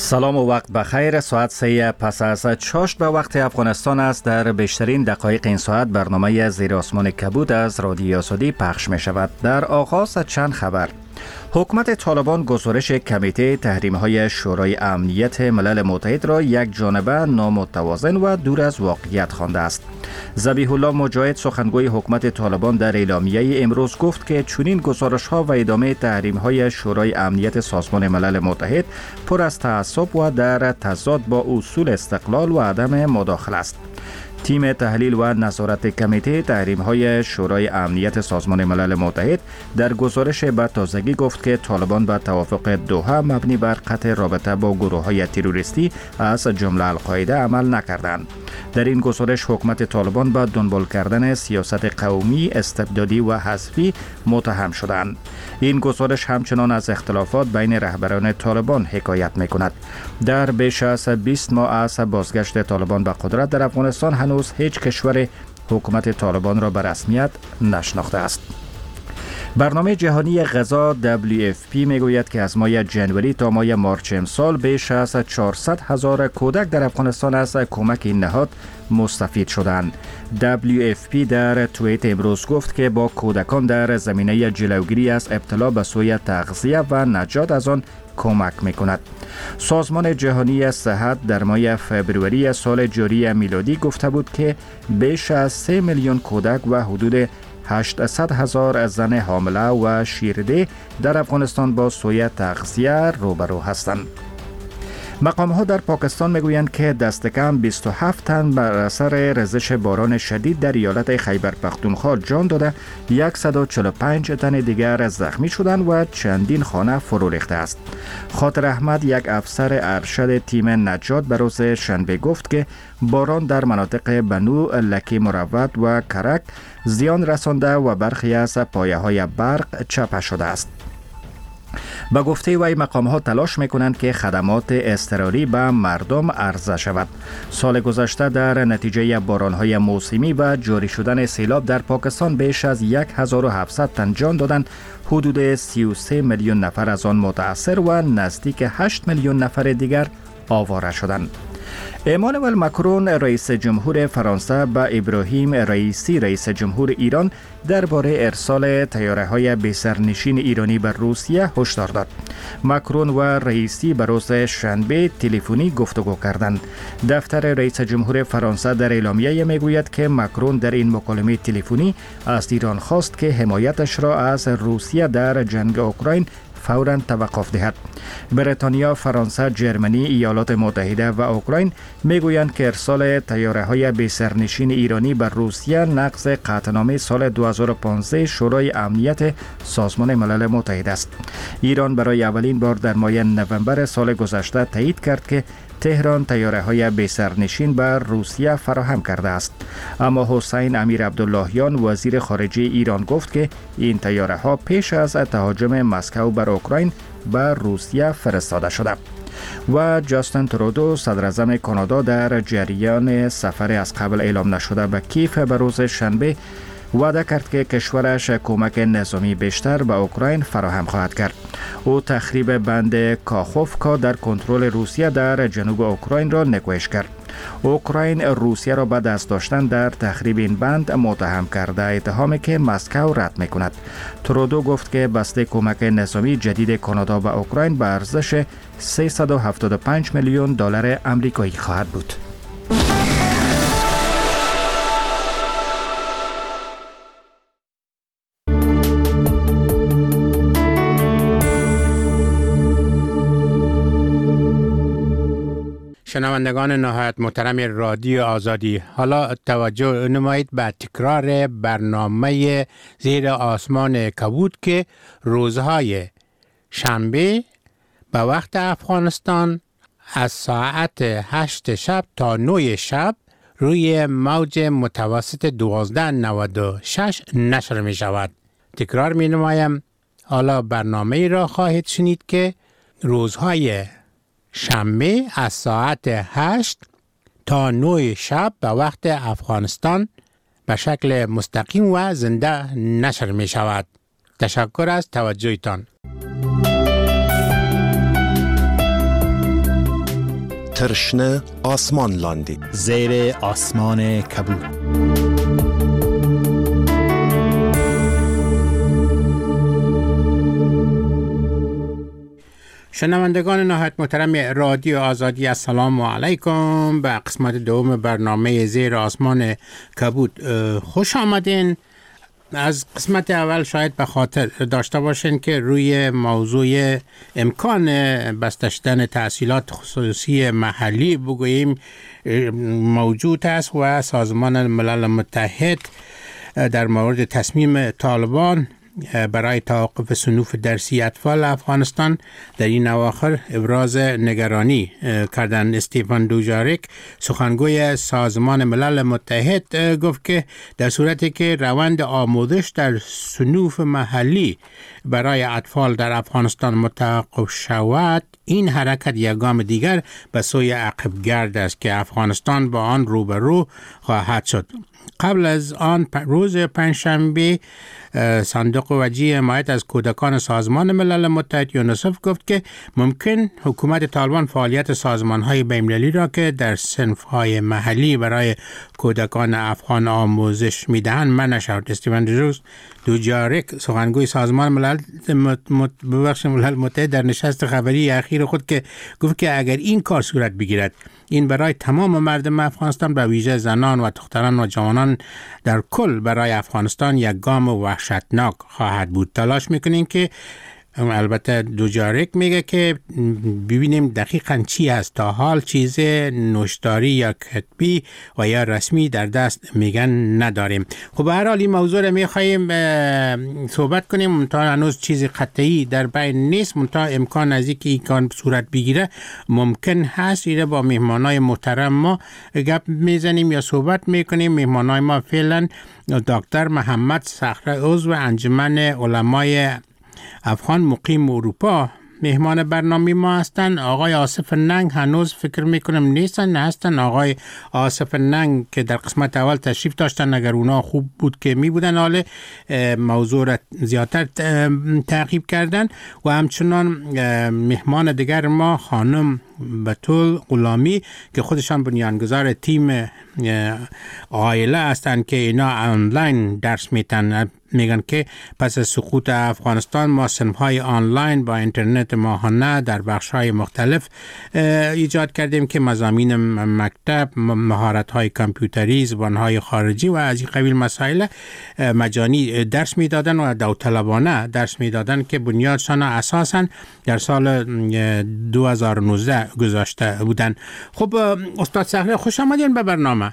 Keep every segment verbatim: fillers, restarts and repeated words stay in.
سلام و وقت بخیر. ساعت سه پس از چاشت به وقت افغانستان است. در بیشترین دقایق این ساعت برنامه زیر آسمان کبود از رادیو آزادی پخش می شود. در آغاز چند خبر. حکومت طالبان گزارش کمیته تحریم‌های شورای امنیت ملل متحد را یک جانبه، نامتوازن و دور از واقعیت خوانده است. ذبیح الله مجاهد سخنگوی حکومت طالبان در اعلامیه امروز گفت که چنین گزارش‌ها و ادامه تحریم‌های شورای امنیت سازمان ملل متحد پر از تعصب و در تضاد با اصول استقلال و عدم مداخله است. تیم تحلیل و نظارت کمیته تحریم‌های شورای امنیت سازمان ملل متحد در گزارش به تازگی گفت که طالبان به توافق دوحه مبنی بر قطع رابطه با گروه‌های تروریستی از جمله القاعده عمل نکردند. در این گزارش حکومت طالبان به دنبال کردن سیاست قومی، استبدادی و حذفی متهم شدند. این گزارش همچنان از اختلافات بین رهبران طالبان حکایت می‌کند. در بیش از بیست ماه از بازگشت طالبان به قدرت در افغانستان هنوز هیچ کشور حکومت طالبان را به رسمیت نشناخته است. برنامه جهانی غذا دبلیو اف پی میگوید که از ماه جنوری تا ماه مارچ امسال بیش از چهارصد هزار کودک در افغانستان از کمک این نهاد مستفید شدند. دبلیو اف پی در توییت امروز گفت که با کودکان در زمینه جلوگیری از ابتلا به سوی تغذیه و نجات از آن کمک میکند. سازمان جهانی صحت در ماه فبروری سال جاری میلادی گفته بود که بیش از سه میلیون کودک و حدود هشتصد هزار زن حامله و شیرده در افغانستان با سوء تغذیه روبرو هستند. مقام‌ها در پاکستان میگویند که دست کم بیست و هفت تن بر اثر ریزش باران شدید در ایالت خیبر پختونخوا جان داده، صد و چهل و پنج تن دیگر زخمی شدند و چندین خانه فرو ریخته است. خاطر احمد، یک افسر ارشد تیم نجات، به روز شنبه گفت که باران در مناطق بنو، لکی مروت و کرک زیان رسانده و برخی از پایه‌های برق چپه شده است. با گفته وی مقام‌ها تلاش می‌کنند که خدمات اضطراری به مردم عرضه شود. سال گذشته در نتیجه باران‌های موسمی و جاری شدن سیلاب در پاکستان بیش از هزار و هفتصد تن جان دادند. حدود سی و سه میلیون نفر از آن متأثر و نزدیک هشت میلیون نفر دیگر آواره شدند. امانوئل ماکرون رئیس جمهور فرانسه به ابراهیم رئیسی رئیس جمهور ایران درباره ارسال طیاره‌های بی‌سرنشین ایرانی به روسیه هشدار داد. ماکرون و رئیسی به روز شنبه تلفنی گفتگو کردند. دفتر رئیس جمهور فرانسه در اعلامیه میگوید که ماکرون در این مکالمه تلفنی از ایران خواست که حمایتش را از روسیه در جنگ اوکراین فوراً توقف دهد. بریتانیا، فرانسه، جرمنی، ایالات متحده و اوکراین میگویند که ارسال طیاره‌های بی‌سرنشین ایرانی به روسیه نقض قطعنامه سال دو هزار و پانزده شورای امنیت سازمان ملل متحد است. ایران برای اولین بار در ماه نوامبر سال گذشته تایید کرد که تهران طیاره‌های بی‌سرنشین به روسیه فراهم کرده است. اما حسین امیر عبداللهیان وزیر خارجه ایران گفت که این طیاره‌ها پیش از تهاجم مسکو بر اوکراین به روسیه فرستاده شده. و جاستین ترودو صدراعظم کانادا در جریان سفر از قبل اعلام نشده به کیف به روز شنبه وعده کرد که کشورش کمک نظامی بیشتر به اوکراین فراهم خواهد کرد. او تخریب بند کاخوفکا در کنترل روسیه در جنوب اوکراین را نکوهش کرد. اوکراین روسیه را به دست داشتن در تخریب این بند متهم کرده، اتهامی که مسکو رد می‌کند. ترودو گفت که بسته کمک نظامی جدید کانادا به اوکراین به ارزش سیصد و هفتاد و پنج میلیون دلار آمریکایی خواهد بود. شنوندگان نهایت محترم رادیو آزادی، حالا توجه نمایید به تکرار برنامه زیر آسمان کبود که روزهای شنبه به وقت افغانستان از ساعت هشت شب تا نه شب روی موج متوسط دوازده نود و شش نشر می شود. تکرار می نمایم. حالا برنامه را خواهید شنید که روزهای شنبه از ساعت هشت تا نه شب به وقت افغانستان به شکل مستقیم و زنده نشر می شود. تشکر از توجهتان. ترشنه آسمان لاندی زیر آسمان کبود. شنوندگان نهایت محترم رادیو آزادی، السلام علیکم. به قسمت دوم برنامه زیر آسمان کبود خوش آمدین. از قسمت اول شاید به خاطر داشته باشین که روی موضوع امکان بسته شدن تحصیلات خصوصی محلی بگوییم موجود است و سازمان ملل متحد در مورد تصمیم طالبان برای توقف صنوف درسی اطفال افغانستان در این اواخر ابراز نگرانی کردند. استیفان دوجاریک سخنگوی سازمان ملل متحد گفت که در صورتی که روند آموزش در صنوف محلی برای اطفال در افغانستان متوقف شود، این حرکت یک گام دیگر به سوی عقبگرد است که افغانستان با آن روبرو خواهد شد. قبل از آن روز پنجشنبه صندوق وجیه حمایت از کودکان سازمان ملل متحد یونیسف گفت که ممکن حکومت طالبان فعالیت سازمان‌های بین‌المللی را که در صنف‌های محلی برای کودکان افغان آموزش می‌دهند منع شود. استیفن دوجاریک سخنگوی سازمان ملل ملل متحد در نشست خبری اخیر خود که گفت که اگر این کار صورت بگیرد، این برای تمام مردم افغانستان به ویژه زنان و دختران و جوانان در کل برای افغانستان یک گام وحشتناک خواهد بود. تلاش میکنیم که البته دوجاریک میگه که ببینیم دقیقاً چی هست. تا حال چیز نوشتاری یا کتبی و یا رسمی در دست میگن نداریم. خب به هر حال این موضوع رو میخواییم صحبت کنیم. منتها هنوز چیز قطعی در بین نیست، منتها امکان از اینکه این کار صورت بگیره ممکن هست. ایره با مهمانای محترم ما گپ میزنیم یا صحبت میکنیم. مهمانای ما فعلا دکتر محمد صخره عضو انجمن علمای افغان مقیم اروپا مهمان برنامه ما هستن. آقای آصف ننگ هنوز فکر میکنم نیستن هستن. آقای آصف ننگ که در قسمت اول تشریف داشتن، اگر اونا خوب بود که می بودن، حالا موضوع را زیادتر تعقیب کردن. و همچنان مهمان دیگر ما خانم بتول غلامی که خودشان بنیانگذار تیم عائله هستند که اینا آنلاین درس میتن. میگن که پس از سقوط افغانستان ما صنف‌های آنلاین با اینترنت ماهانه در بخش‌های مختلف ایجاد کردیم که مضامین مکتب، مهارت‌های کامپیوتری، زبان‌های خارجی و از این قبیل مسائل مجانی درس میدادن و داوطلبانه درس میدادن که بنیادشان اساساً در سال دو هزار و نوزده گذاشته بودن. خب استاد صخره خوش آمدین به برنامه.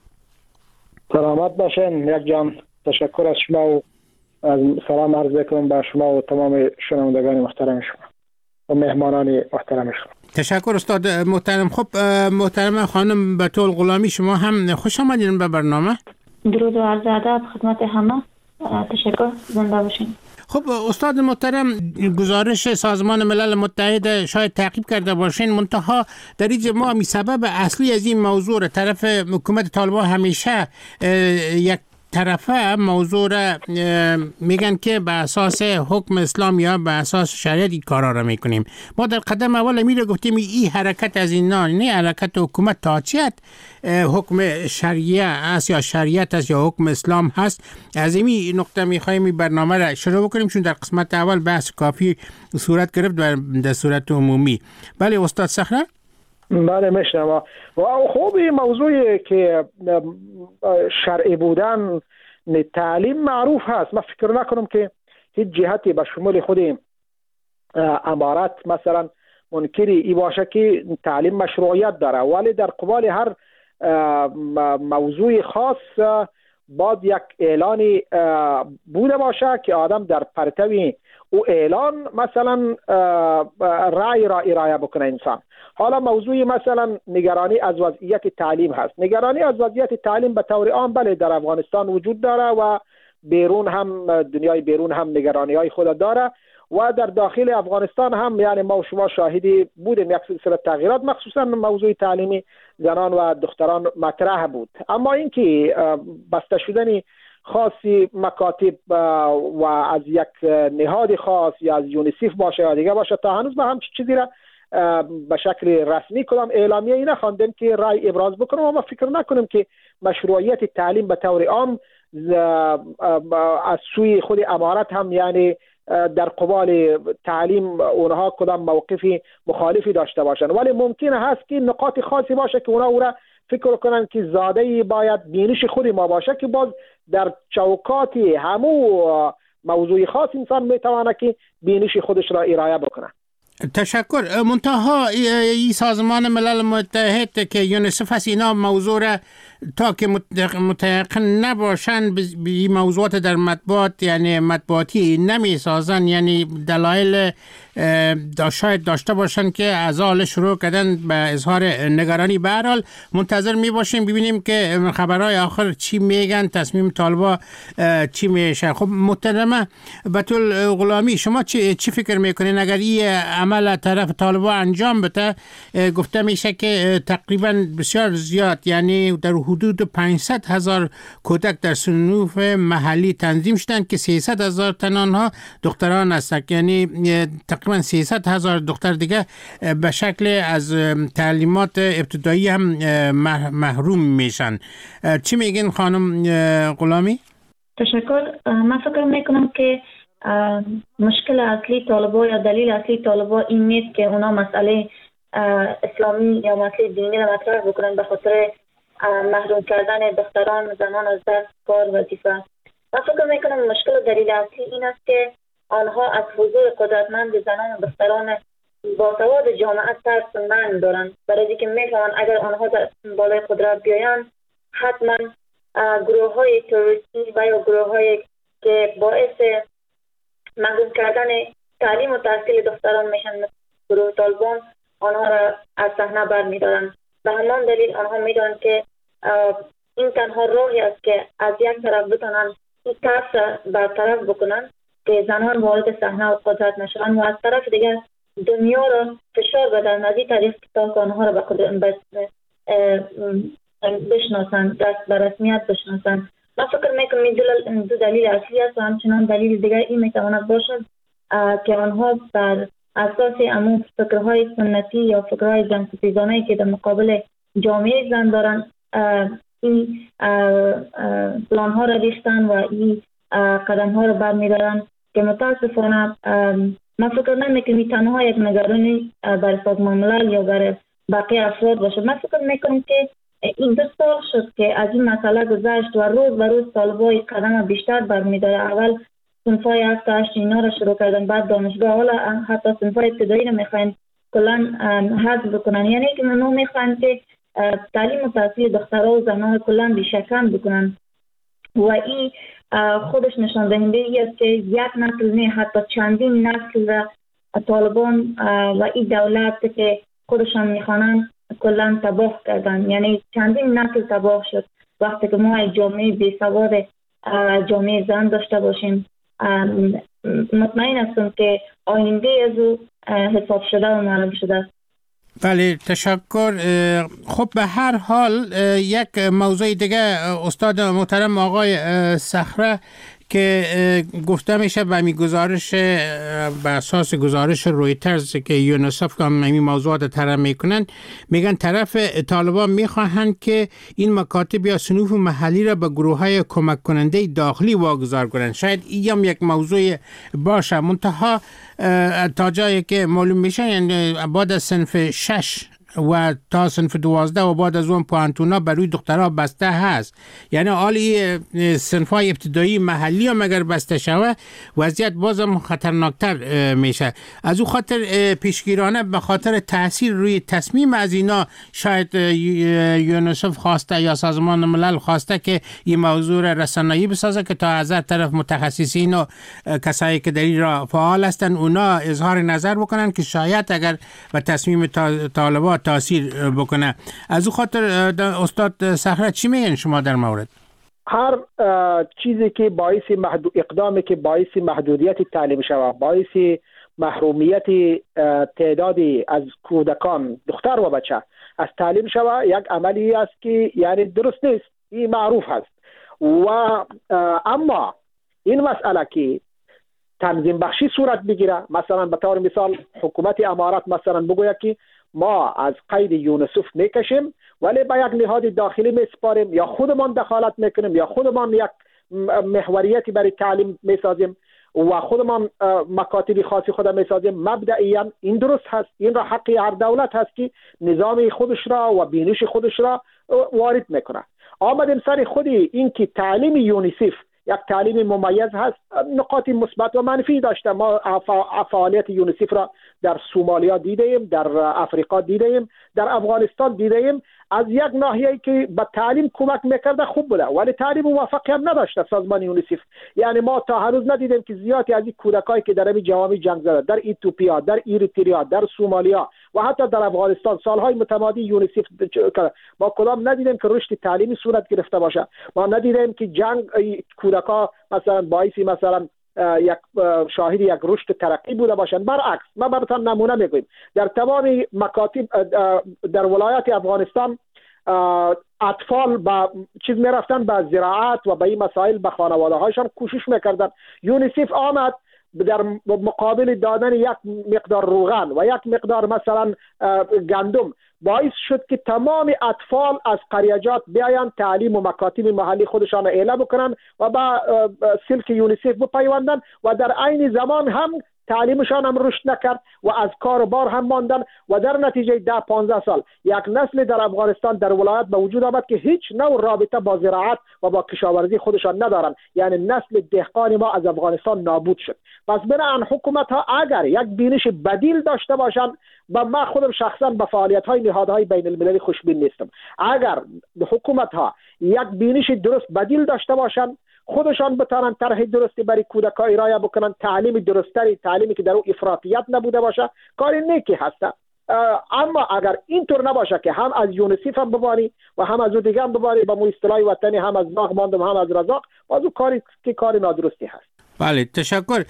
سلامت باشین یک جان. تشکر از شما و از سلام عرض میکنم به شما و تمام شنوندگان محترم شما و مهمانان محترم شما. تشکر استاد محترم. خب محترم خانم بتول غلامی، شما هم خوش آمدین به برنامه. درود و عرض ادب خدمت همه. تشکر، زنده باشین. خب استاد محترم، گزارش سازمان ملل متحد شاید تعقیب کرده باشین، منتها در اینجا ما می سبب اصلی از این موضوع طرف حکومت طالبان همیشه یک طرفه موضوع را میگن که به اساس حکم اسلام یا به اساس شریعت این کارا را میکنیم. ما در قدم اول میره گفتیم این حرکت از اینا نه حرکت حکومت تا چیت حکم شریعه است یا شریعت است یا حکم اسلام هست. از این نقطه میخوایم این برنامه را شروع بکنیم چون در قسمت اول بحث کافی صورت گرفت در صورت عمومی. بله استاد صخره؟ بله میشنم. و خوب این موضوعی که شرعی بودن تعلیم معروف هست. من فکر نکنم که هیچ جهتی به شمول خود امارت مثلا منکری ای باشه که تعلیم مشروعیت داره، ولی در قبال هر موضوع خاص باید یک اعلانی بوده باشه که آدم در پرتوی او اعلان مثلا رأی را ارائه بکنه انسان. حالا موضوع مثلا نگرانی از وضعیت تعلیم هست. نگرانی از وضعیت تعلیم به طور عام بله در افغانستان وجود داره و بیرون هم، دنیای بیرون هم نگرانی های خود داره و در داخل افغانستان هم، یعنی ما و شما شاهدی بودیم یک سلسله تغییرات مخصوصا موضوع تعلیمی زنان و دختران مطرح بود. اما اینکه بسته شدن خاصی مکاتب و از یک نهاد خاص یا از یونیسف باشه یا دیگه باشه تا هنوز ما هم چیزی را به شکل رسمی کدام اعلامیه ای نخواندیم که رای ابراز بکنم و ما فکر نکنیم که مشروعیت تعلیم به طور عام از سوی خود امارت هم یعنی در قبال تعلیم اونها کدام موقفی مخالفی داشته باشند، ولی ممکنه هست که نقاط خاصی باشه که اونها او را فکر کنن که زاده باید بینش خود ما باشه که باز در چوکات همو موضوع خاص انسان میتونه که بینش خودش را ارائه بکنه. تشکر. منتها ای سازمان ملل متحد که یونیسف هست اینا موضوع را تا که متقن نباشن به موضوعات در مطبوعات یعنی مطبوعاتی نمی سازن، یعنی دلایل شاید داشته باشن که از حال شروع کردن به اظهار نگرانی. به هر حال منتظر می باشیم ببینیم که خبرهای آخر چی میگن، تصمیم طالبا چی میشه. خب محترمه بتول غلامی، شما چی, چی فکر میکنین اگر این عمل طرف طالبا انجام بده؟ گفته میشه که تقریبا بسیار زیاد یعنی در حدود پانصد هزار کودک در صنوف محلی تنظیم شدن که سیصد هزار تن آنها دختران هستند، یعنی تقریبا سیصد هزار دختر دیگه به شکل از تعلیمات ابتدایی هم محروم میشن. چی میگین خانم غلامی؟ تشکر. من فکر میکنم که مشکل اصلی طالبا یا دلیل اصلی طالبا این نیست که اونا مسئله اسلامی یا مسئله دینی را مطرح بکنن به خاطر محروم کردن دختران و زنان از دست کار وظیفه. من فکر میکنم مشکل و دلیل اصلی این است که آنها از حضور قدرتمند زنان و دختران باسواد جامعه ترس و منع دارند، برای اینکه میفهمند اگر آنها در بالای قدرت بیایند حتما گروه های تروریستی و یا گروه های که باعث محروم کردن تعلیم و تحصیل دختران میشن مثل گروه طالبان آنها را از صحنه برمیدارند. به همان دلیل آنها میدانند که این تنها راهی است که از یک طرف بتونن این ترس را برطرف بکنن که زنان وارد صحنه و قدرت نشوند و از طرف دیگر دنیا را فشار بدن از این طریق تا آنها را به قدرت بشناسند، دست به رسمیت بشناسند. من فکر میکنم این دو دلیل اصلی است و همچنان دلیل دیگر این میتواند باشد که آنها بر اساس امون فکرهای سنتی یا فکرهای جنگ‌ستیزانه‌ای که در مقابل جامعه زن دارن این پلان‌ها را ریختن و این قدم‌ها را برمی‌دارن که متاسفانه من فکر نمی‌کنم تنها یک نگرانی بر سازمان ملل یا بر باقی افراد باشد. من فکر می‌کنم که این دو سال شد که از این مسئله گذشت و روز به روز طالبای قدم بیشتر برمی‌داره. اول صنفای هفت تا هشت اینا را شروع کردن، بعد دانشگاه، حالا حتی صنفای ابتدایی را میخواین کلان حذف بکنن، یعنی که منو میخواین که تعلیم و تحصیل دخترها و زنان کلان بیشکن بکنن و این خودش نشان دهنده ای است که یک نسل نه حتی چندین نسل را طالبان و این دولت که خودشان میخوانن کلان تباه کردن، یعنی چندین نسل تباه شد. وقتی که ما جامعه بیسواد جامعه زن داشته باشیم مطمئن هستم که آینده از او حساب شده و معلوم شده. بله تشکر. خب به هر حال یک موضوع دیگه استاد محترم آقای صخره که گفته میشه به می گزارش به اساس گزارش رویترز که یونیسف که همین موضوعات طرح میکنن، میگن طرف طالبان میخواهند که این مکاتب یا صنوف محلی را به گروه های کمک کننده داخلی واگذار کنند. شاید این هم یک موضوع باشه، منتها تا جایی که معلوم میشه یعنی بعد از صنف شش و تا صنف دوازده و بعد از اون پوانتونا بروی دخترها بسته هست، یعنی حالی صنفای ابتدایی محلی هم اگر بسته شوه وضعیت بازم خطرناکتر میشه. از او خاطر پیشگیرانه به خاطر تاثیر روی تصمیم از اینا شاید یونیسف خواسته یا سازمان ملل خواسته که این موضوع رسانه‌ای بسازه که تا از طرف متخصصین و کسایی که در این را فعال هستن اونا اظهار نظر بکنن که شاید اگر به تصمیم طالبان تاثیر بکنه. از او خاطر استاد صخره چی میگن شما در مورد؟ هر چیزی که باعث محدود اقدامی که باعث محدودیت تعلیم شود، باعث محرومیت تعدادی از کودکان دختر و بچه از تعلیم شود، یک عملی است که یعنی درست نیست، این معروف هست. و اما این مسئله که تنظیم بخشی صورت بگیره. مثلا به طور مثال حکومت امارات مثلا بگوید که ما از قید یونیسف میکشیم ولی با یک نهاد داخلی میسپاریم، یا خودمان دخالت میکنیم، یا خودمان یک محوریتی برای تعلیم میسازیم و خودمان مکاتب خاصی خود میسازیم. مبدئیاً این درست هست، این را حقی هر دولت هست که نظام خودش را و بینش خودش را وارد میکنه. آمدیم سر خودی این که تعلیم یونیسف یک تعلیم ممیز هست، نقاط مثبت و منفی داشته. ما فعالیت یونیسف را در سومالیا دیدیم، در افریقا دیدیم، در افغانستان دیدیم. از یک ناحیه‌ای که به تعلیم کمک میکرده خوب بوده، ولی تعلیم موفقیت نداشته سازمان یونیسف. یعنی ما تا هنوز ندیدیم که زیادی از این کودکایی که در این جوامع جنگ زده، در ایتوپیا، در اریتریا، در سومالیا و حتی در افغانستان سالهای متمادی یونیسف کرده، ما کدام ندیدیم که رشد تعلیمی صورت گرفته باشه. ما ندیدیم که جنگ کودکا مثلا باعثی مثلا یک شاهد یک رشد ترقی بوده باشند. برعکس، ما براتون نمونه میگویم در تمام مکاتب در ولایات افغانستان اطفال با چیز میرفتن به زراعت و به این مسائل به خانواده هاشون کوشش میکردن. یونیسف آمد در مقابل دادن یک مقدار روغن و یک مقدار مثلا گندم باعث شد که تمام اطفال از قریجات بیاین تعلیم و مکاتب محلی خودشان را اعلام بکنن و با سلک یونیسف بپیوندن و در عین زمان هم تعلیمشان هم رشد نکرد و از کار و بار هم ماندن و در نتیجه ده پانزده سال یک نسل در افغانستان در ولایت به وجود آمد که هیچ نوع رابطه با زراعت و با کشاورزی خودشان ندارن. یعنی نسل دهقان ما از افغانستان نابود شد. پس بنابراین حکومت ها اگر یک بینش بدیل داشته باشند، و من خودم شخصا به فعالیت های نهادهای بین المللی خوشبین نیستم، اگر حکومت ها یک بینش درست بدیل داشته باشند، خودشان بتانن طرح درستی برای کودکان ارائه بکنن، تعلیم درستری، تعلیمی که در او افراطیت نبوده باشه، کار نیکی هست. اما اگر اینطور نباشه که هم از یونیسف هم بباری و هم از او دیگه هم بباری، با مو اصطلاح وطنی هم از باغ ماندم هم از رزاق، باز او کاری که کار نادرستی هست. بله، تشکر.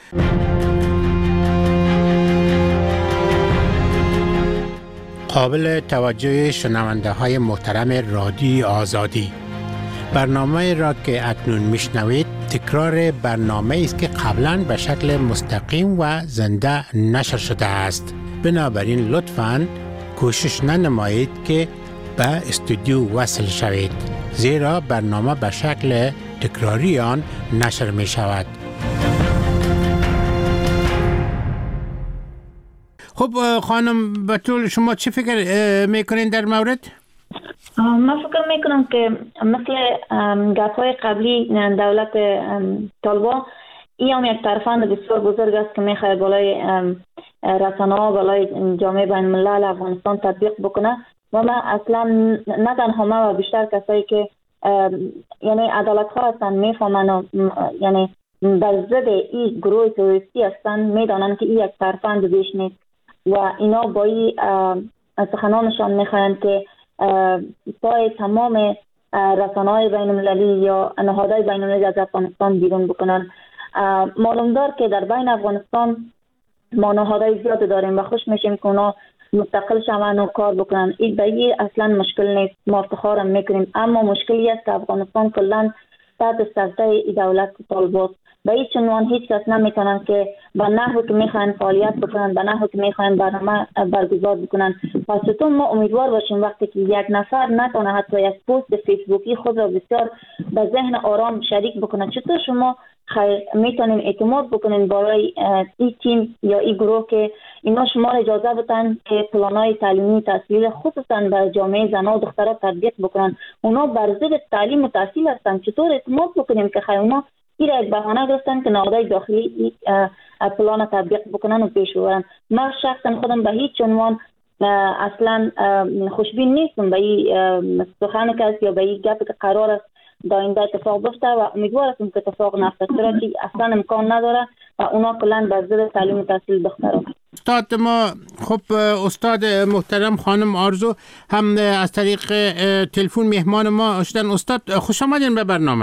قابل توجه شنونده های محترم رادیو آزادی، برنامه را که اکنون میشنوید تکرار برنامه است که قبلا به شکل مستقیم و زنده نشر شده است. بنابراین لطفاً کوشش ننمایید که به استودیو وصل شوید، زیرا برنامه به شکل تکراری آن نشر می شود. خب خانم بتول، شما چه فکر میکنین در مورد؟ من فکر میکنم که مثل گپ‌های قبلی دولت طالبان این هم یک ترفند بسیار بزرگ است که میخواد بالای رسانه‌ها، بالای جامعه بین الملل افغانستان تطبیق بکنه. و من اصلا نه تنها من و بیشتر کسایی که یعنی عدالت ها هستن میفهمن و یعنی در ضد این گروه تروریستی هستن، میدانن که این یک ترفند بیش نیست و اینا با این سخنانشان میخواهند که پای تمام رسانه‌های بین المللی یا نهادهای بین المللی از افغانستان بیرون بکنن. معلوم دار که در بین افغانستان ما نهادهای زیاد داریم و خوش میشیم که اونا مستقل شون و کار بکنن. این به اصلا مشکل نیست، ما افتخارم میکنیم. اما مشکلی است که افغانستان کلا تحت سلطه ای دولت طالبان به هیچ عنوان هیچ کس نمیتونن که به نحوی که میخواین فعالیت بکنن، به نحوی که میخواین برنامه برگزار بکنن. پس تو ما امیدوار باشیم وقتی که یک نفر نتونه حتی یک پست فیسبوکی خود را بسیار به ذهن آرام شریک بکنه، چطور شما خیر میتونین اعتماد بکنین برای این تیم یا این گروه که اینا شما اجازه بدن که پلانای تعلیمی تحصیلی خصوصا به جامعه زنان و دخترها تطبیق بکنن؟ اونا بر ضد تعلیم و تحصیل هستن. چطور اعتماد بکنیم که خیر اونا این را یک بهانه گرفتن که نهادهای داخلی پلان تطبیق بکنن و پیش ببرن؟ من شخصا خودم به هیچ عنوان اصلا خوشبین نیستم به این سخن که است یا به این گپ که قرار است در آینده اتفاق بیفته و امیدوار هستم که اتفاق نیفته، چرا که اصلا امکان نداره و اونا کلا بر ضد تعلیم و تحصیل دخترها. استاد ما خب استاد محترم خانم آرزو هم از طریق تلفن مهمان ما شدن. استاد خوش آمدین به برنامه.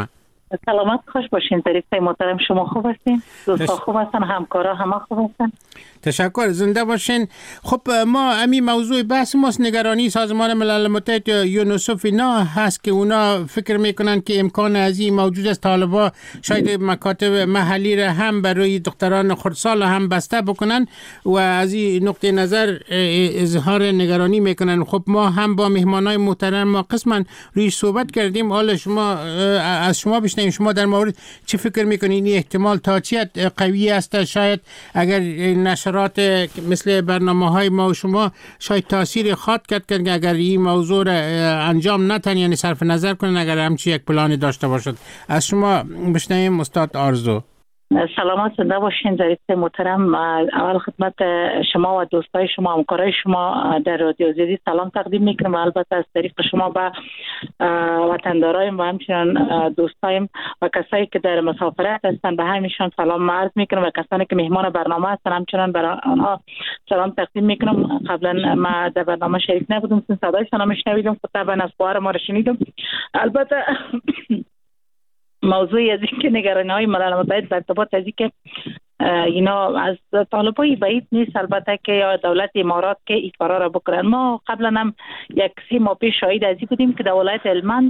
سلامت خوش باشین. ظریفه محترم شما خوب هستین؟ دوستا خوب هستن؟ همکارا همه خوب هستن؟ تشکر، زنده باشین. خب ما امی موضوع بحث ماست نگرانی سازمان ملل متحد یونسف اینا هست که اونا فکر میکنن که امکان از این موجود است طالبا شاید مکاتب محلی را هم برای دختران خردسال هم بسته بکنن و از این نقطه نظر اظهار نگرانی میکنن. خب ما هم با مهمانای محترم ما قسما روی صحبت کردیم. حالا شما از شما بشنویم، شما در مورد چی فکر میکنین؟ این احتمال تا چی قوی است؟ شاید اگر نشرات مثل برنامه های ما و شما شاید تاثیر خواد کرد که اگر این موضوع را انجام نتن، یعنی صرف نظر کنن اگر همچی یک پلانی داشته باشد. از شما بشنویم استاد آرزو. سلامت زنده باشین. ظریف محترم، اول خدمت شما و دوستای شما همکارای شما در رادیو آزادی سلام تقدیم میکنم و البته از طریق شما به وطندارایم و همچنین دوستایم و کسایی که در مسافرت هستن به همیشون سلام عرض میکنم و کسانی که مهمان برنامه هستن همچنین برای آنها سلام تقدیم میکنم. قبلا ما در برنامه شریک نبودم، صدایشان هم شنیدم، خطابا از بار ما را شنیدم. البته موضوعی از این که نگرانی‌های ملل متحد در ارتباط از این که اینا از طالبای بعید نیست البته که یا دولت امارات که این کارا را بکنن. ما قبلا هم یک سی ماه پیش شاهد از این بودیم که در ولایت هلمند،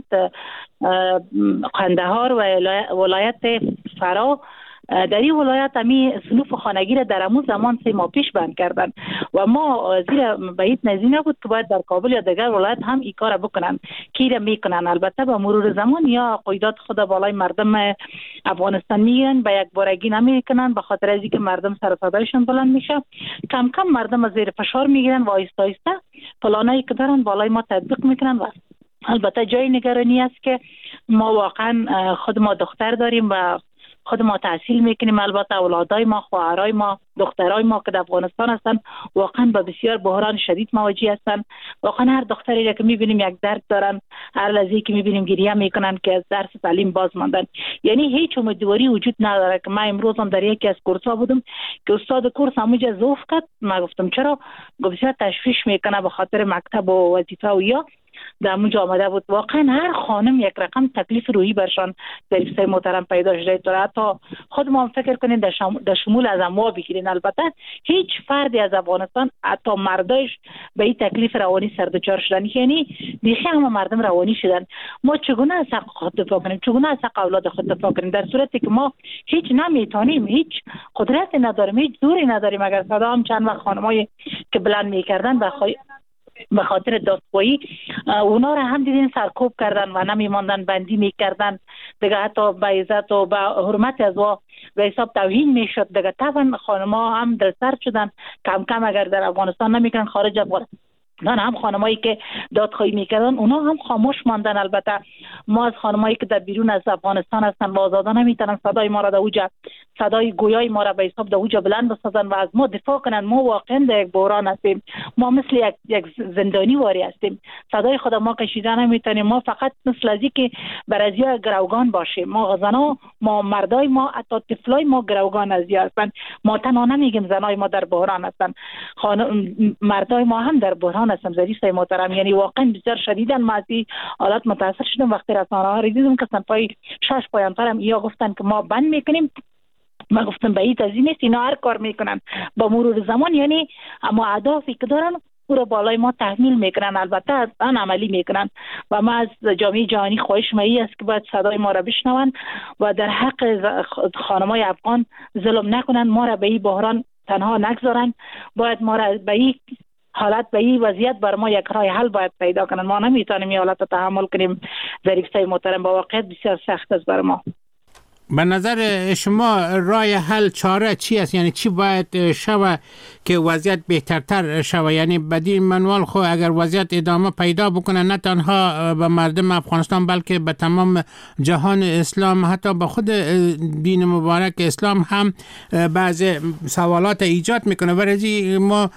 قندهار و ولایت فرا در این ولایت همی صنوف خانگی را در امون زمان سه ماه پیش بند کردن و ما زیر بعید نظیر نبود که باید در کابل یا دیگر ولایت هم این کار بکنن که را میکنن. البته با مرور زمان یا قیدات خود بالای مردم افغانستان میگیرن، به یک بارگی نمیکنن به خاطر از اینکه مردم سر صدایشون بلند میشه، کم کم مردم از زیر فشار میگیرن و آهسته آهسته پلانایی که دارن بالای ما تطبیق میکنن. و البته جای نگرانی است که ما واقعا خود ما دختر داریم و خود ما تحصیل میکنیم. البته اولادای ما، خواهرای ما، دخترای ما که در افغانستان هستن واقعا با بسیار بحران شدید مواجه هستن. واقعا هر دختری را که میبینیم یک درد دارن، هر لحظه‌ای که میبینیم گریه میکنن که از درس تعلیم باز ماندن. یعنی هیچ امیدواری وجود نداره. که من امروز هم در یکی از کورس‌ها بودم که استاد کورس همونجا ذوف کرد، من گفتم چرا؟ گفت بسیار تشویش میکنه به خاطر مکتب و وظیفه و یا در اونجا آمده بود. واقعا هر خانم یک رقم تکلیف روحی برشان ظریف محترم پیدا شده. تو حتی خود ما فکر کنین در, شم... در شمول از اموا بگیرین. البته هیچ فردی از افغانستان حتی مردایش به این تکلیف روانی سر دچار شدن، یعنی بیخی همه مردم روانی شدن. ما چگونه از حق خود دفاع کنیم؟ چگونه از حق اولاد خود دفاع کنیم در صورتی که ما هیچ نمیتونیم، هیچ قدرتی نداریم، هیچ زوری نداریم؟ اگر صدا هم چند وقت خانمایی که بلند میکردن بخوای به خاطر دادخواهی اونا را هم دیدین سرکوب کردن و نمیماندن، بندی میکردن دیگه، حتی به عزت و به حرمت از وا به حساب توهین میشد دیگه. طبعا خانم‌ها هم دلسرد شدن، کم کم اگر در افغانستان نمیکنن خارج افغانستان نه هم خانمایی که دادخواهی میکردن اونا هم خاموش ماندن. البته ما از خانمایی که در بیرون از افغانستان هستن و آزاده نمیتونن صدای ما را در اوجا، صدای گویای ما را به حساب در اوجا بلند بسازن و از ما دفاع کنن. ما واقعا در یک بحران هستیم، ما مثل یک, یک زندانی واری هستیم، صدای خود ما کشیده نمیتونیم. ما فقط مثل ازی که برازیا گروگان باشیم، ما زنا، ما مردای ما، حتی طفلای ما گروگان ازیا هستن. ما تنها نمیگیم زنای ما در بحران هستن، خانم مردای ما هم در بحران هستم. ظریف محترم، یعنی واقعا بسیار شدیداً ما از این حالات متاثر شدم. وقتی رسانه‌ها رو دیدم که صنفای شش پایان‌ترم یا گفتن که ما بند میکنیم، ما گفتم بعید از این نیست، اینا هر کار میکنن با مرور زمان، یعنی اما اهدافی که دارن او را بالای ما تحمیل میکنن، البته از آن عملی میکنن. و ما از جامعه جهانی خواهش می است که باید صدای ما را بشنون و در حق خانمای افغان ظلم نکنن، ما را به این بحران تنها نگذارن، باید ما را به این حالت، به این وضعیت بر ما یک راه حل باید پیدا کنن. ما نمیتونیم این حالت رو تحمل کنیم. ظریف محترم، با واقعیت بسیار سخت است بر ما. به نظر شما راه حل، چاره چی است؟ یعنی چی باید شوه که وضعیت بهترتر شوه؟ یعنی بدین منوال خو اگر وضعیت ادامه پیدا بکنه نه تنها به مردم افغانستان بلکه به تمام جهان اسلام، حتی به خود دین مبارک اسلام هم بعض سوالات ایجاد میکنه. ورزی ما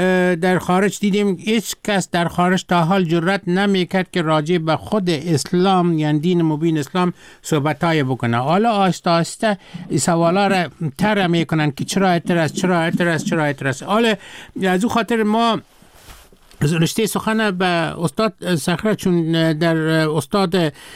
در خارج دیدیم هیچ کس در خارج تا حال جرأت نمیکرد که راجع به خود اسلام یعنی دین مبین اسلام صحبتای بکنه. حالا آسته آسته سوالا را تر میکنن که چرا اعتراض، چرا اعتراض، چرا اعتراض. حالا از او خاطر ما رشته سخن به استاد صخره، چون در استاد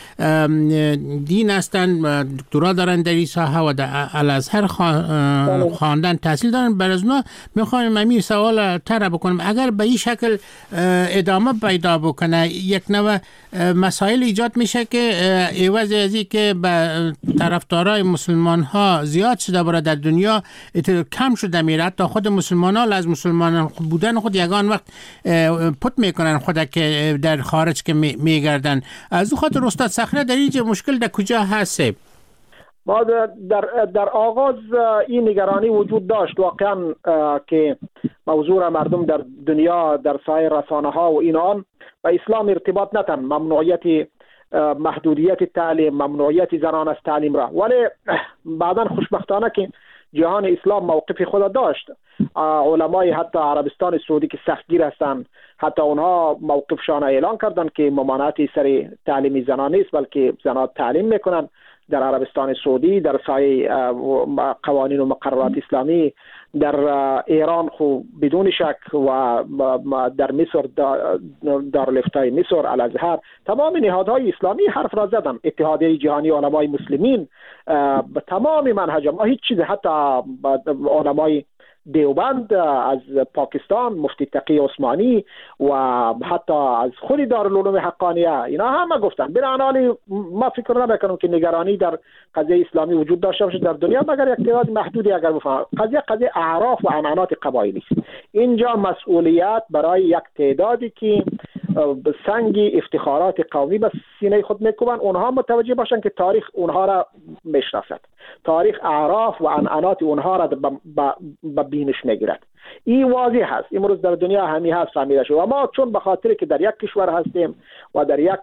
دین هستن، دکترا دارن در این ساحه و در الازهر خواندن، تحصیل دارن، بر از اونا میخوایم امیر سوال طرح بکنم. اگر به این شکل ادامه پیدا بکنه، یک نوع مسائل ایجاد میشه که عوض از این که به طرفدارای مسلمان ها زیاد شده برای در دنیا کم شده میره، حتی خود مسلمان ها از مسلمان بودن خود یگان وقت پت میکنن خود که در خارج که میگردن. از او خاطر استاد صخره در اینجا مشکل در کجا هست؟ ما در در آغاز این نگرانی وجود داشت واقعا که موضوع مردم در دنیا در سایر رسانه ها و اینان و اسلام ارتباط ندن، ممنوعیت محدودیت تعلیم، ممنوعیت زنان از تعلیم را. ولی بعدا خوشبختانه که جهان اسلام موقف خود داشت. علمای حتی عربستان سعودی که سختگیر هستند، حتی اونها موقفشان اعلان کردند که ممانعتی سر تعلیمی زنان نیست، بلکه زنان تعلیم میکنن در عربستان سعودی، در سایه قوانین و مقررات اسلامی. در ایران خو بدون شک و در مصر دارالفتای مصر، الازهر، تمام نهادهای اسلامی حرف را زدن. اتحادیه جهانی علمای مسلمین به تمام منهج ما، هیچ چیز، حتی علمای دیوبند از پاکستان، مفتی تقی عثمانی و حتی از خود دارالعلوم حقانیه، اینا همه گفتن. بنابراین ما فکر نمیکنم که نگرانی در قضیه اسلامی وجود داشته باشه در دنیا، مگر یک تعداد محدودی اگر بفهمن. قضیه قضیه اعراف و عنعنات قبایلی است. اینجا مسئولیت برای یک تعدادی که سنگ افتخارات قومی به سینه خود میکوبن، اونها متوجه باشن که تاریخ اونها را میشناسد، تاریخ اعراف و عنعنات اونها را به بینش میگیرد. این واضح هست، امروز در دنیا همین هست، فهمیده شد. و ما چون به خاطر که در یک کشور هستیم و در یک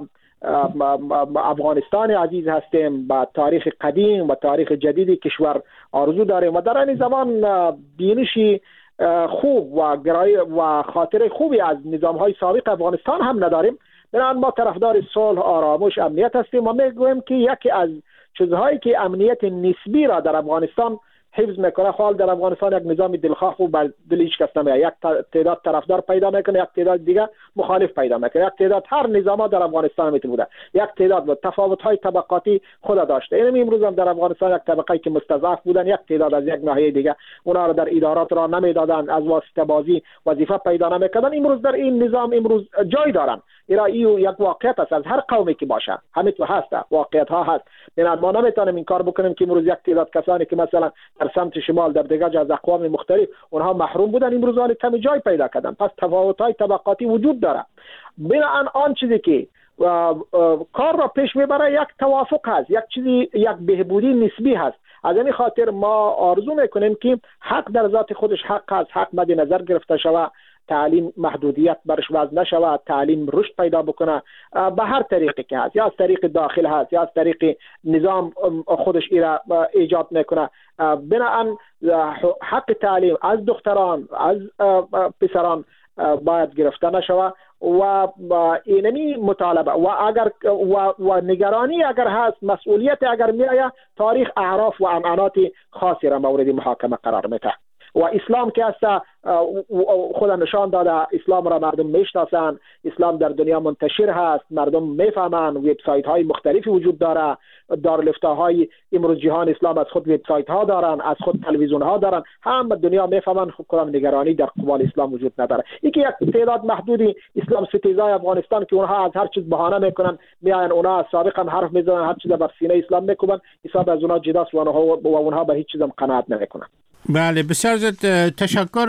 افغانستان عزیز هستیم، با تاریخ قدیم و تاریخ جدیدی کشور آرزو داریم و در این زمان بینشی خوب و گرای و خاطر خوبی از نظام‌های سابق افغانستان هم نداریم. بنابراین ما طرفدار صلح، آرامش، امنیت هستیم و میگویم که یکی از چیزهایی که امنیت نسبی را در افغانستان حفظ میکنه، حال در افغانستان یک نظام دلخواه و بر دل هیچ کس نمیاد. یک تعداد طرفدار پیدا میکنه، یک تعداد دیگه مخالف پیدا میکنه. یک تعداد هر نظام در افغانستان میتونه بوده، یک تعداد و تفاوت های طبقاتی خود داشته. این امروز هم در افغانستان یک طبقه‌ای که مستضعف بودن، یک تعداد از یک ناحیه دیگه اونا رو در ادارات را نمیدادن، از واسطه بازی وظیفه پیدا نمیکردن. امروز در این نظام امروز جای دارن. ایرا ایو یک واقعیت است از هر قومی که باشه، همین تو هست، واقعیت ها هست. بنابراین ما نمیتونیم این کار بکنیم که امروز یک تعداد کسانی که مثلا در سمت شمال در دیگر از اقوام مختلف اونها محروم بودن، امروز حال کمی جای پیدا کردن. پس تفاوت های طبقاتی وجود داره. بنابراین آن چیزی که و کار را پیش میبره یک توافق هست، یک چیزی، یک بهبودی نسبی هست. از این خاطر ما آرزو میکنیم که حق در ذات خودش حق هست، حق مد نظر گرفته شود، تعلیم محدودیت برش وضع نشود، تعلیم رشد پیدا بکنه به هر طریقی که هست، یا از طریق داخل هست یا از طریق نظام خودش ایرا ایجاد میکنه. بنابراین حق تعلیم از دختران، از پسران باید گرفته نشود و اینمی مطالبه و اگر و, و نگرانی اگر هست، مسئولیت اگر میآید، تاریخ اعراف و عنعنات خاصی را مورد محاکمه قرار میده. و اسلام که هست خود نشان داده، اسلام را مردم میشناسن، اسلام در دنیا منتشر هست، مردم میفهمن، ویب سایت های مختلفی وجود داره، دارالفتاهای امروز جهان اسلام از خود ویب سایت ها دارن، از خود تلویزیون ها دارن، همه دنیا میفهمن. خب کدام نگرانی در قبال اسلام وجود نداره. یکی یک تعداد محدودی اسلام ستیزای افغانستان که اونها از هر چیز بهانه میکنن، میاین اونها از سابق هم حرف میزنن، هر چیز بر سینه اسلام میکوبن، حساب از اونها جداست و اونها به هیچ چیز هم قناعت نمیکنن. بله، بسیار زیاد تشکر.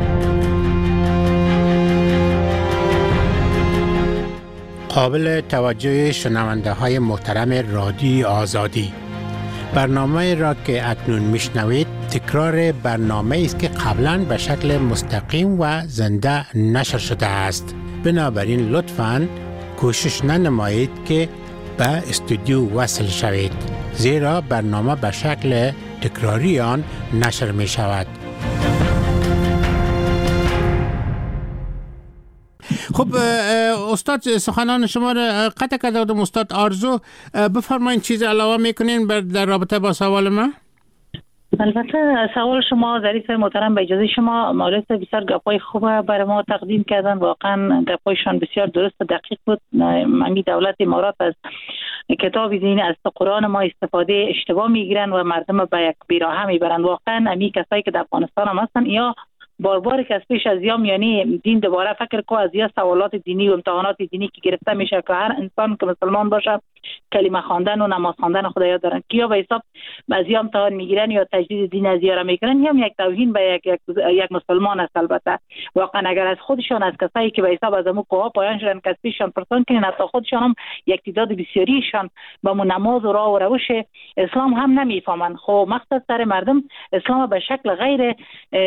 قابل توجه شنونده های محترم رادیو آزادی، برنامه را که اکنون میشنوید تکرار برنامه است که قبلا به شکل مستقیم و زنده نشر شده است. بنابراین لطفاً کوشش ننمایید که به استودیو وصل شوید، زیرا برنامه به شکل تکراری آن نشر می شود. خب استاد، سخنان شما را قطع کردم. استاد آرزو بفرمایید چیز علاوه میکنین در رابطه با سوال من؟ البته سوال شما ظریف محترم، به اجازه شما مولوی بسیار گپای خوب برای ما تقدیم کردن. واقعا گپایشان بسیار درست و دقیق بود. ممی دولت امارات از کتاب دین از قرآن ما استفاده اشتباه میگیرن و مردم به یک بیراه میبرن. واقعا امی کسایی که در افغانستان هم هستن یا بار بار که از پیش از یام یعنی دین دوباره فکر کو از یا سوالات دینی و امتحانات دینی که گرفته میشه که هر انسان که مسلمان باشه کلمه خواندن و نماز خواندن خدا یاد دارن که یا به حساب از یا امتحان میگیرن یا تجدید دین از یارا میکنن یا یک توهین به یک, یک یک مسلمان است. البته واقعا اگر از خودشان از کسایی که به حساب از امو کوها پایان شدن که از پیششان پرسان کنین حتی خودشان هم یک تعداد بسیاریشان با مو نماز و راه و روش اسلام هم نمیفهمن. خب مقصد سر مردم اسلام به شکل غیر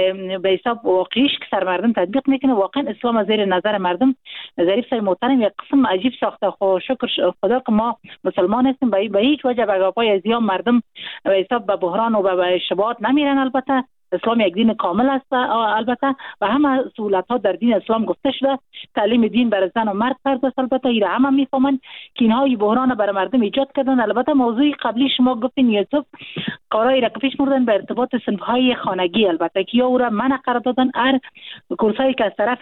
به حساب واقعیش که سر مردم تطبیق میکنه. واقعا اسلام از زیر نظر مردم ظریف صاحب محترم یک قسم عجیب ساخته. خب شکر خدا که ما مسلمان هستیم، به هیچ وجه به گپای از یا مردم به حساب به بحران و به اشتباهات نمیرن. البته اسلام یک دین کامل است البته و همه سهولت ها در دین اسلام گفته شده. تعلیم دین برای زن و مرد فرض است. البته ایره همه میفهمن که اینها این بحران برای مردم ایجاد کردن. البته موضوع قبلی شما گفتین یوسف قرای را که پیش بردن به ارتباط صنف های خانگی، البته که یا او را منع قرار دادن هر کورسایی که از طرف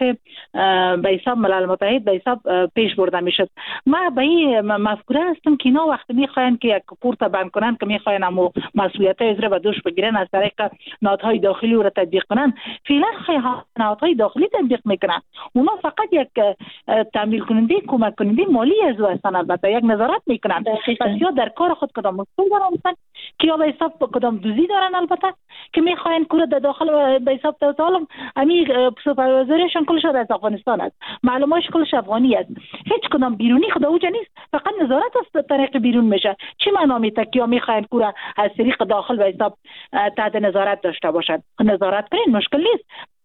به حساب ملل متحد به حساب پیش برده میشد. ما به این مفکوره هستم که اینا وقتی میخواین که یک کورس بند کنن که میخواین امو مسئولیت های ازره به دوش بگیرن از طریق نهادهای داخلی رو تطبیق کنن، فعلا نهادهای داخلی تطبیق میکنن. اونا فقط یک تامین کننده کمک کننده مالی از هستن. البته یک نظارت میکنن پس یا در کار خود کدام مسئول دارن که یا به حساب کدام دوزی دارن. البته که میخواین کور در داخل به حساب تعالم امی سوپروایزرشون کلش از افغانستان است، معلوماتش کلش افغانی است، هیچ کدام بیرونی خدا اوجا نیست، فقط نظارت از طریق بیرون میشه. چی معنا میته که میخواین کور از طریق داخل به حساب تحت نظارت داشته باشن؟ نظارت کنین مشکل نیست.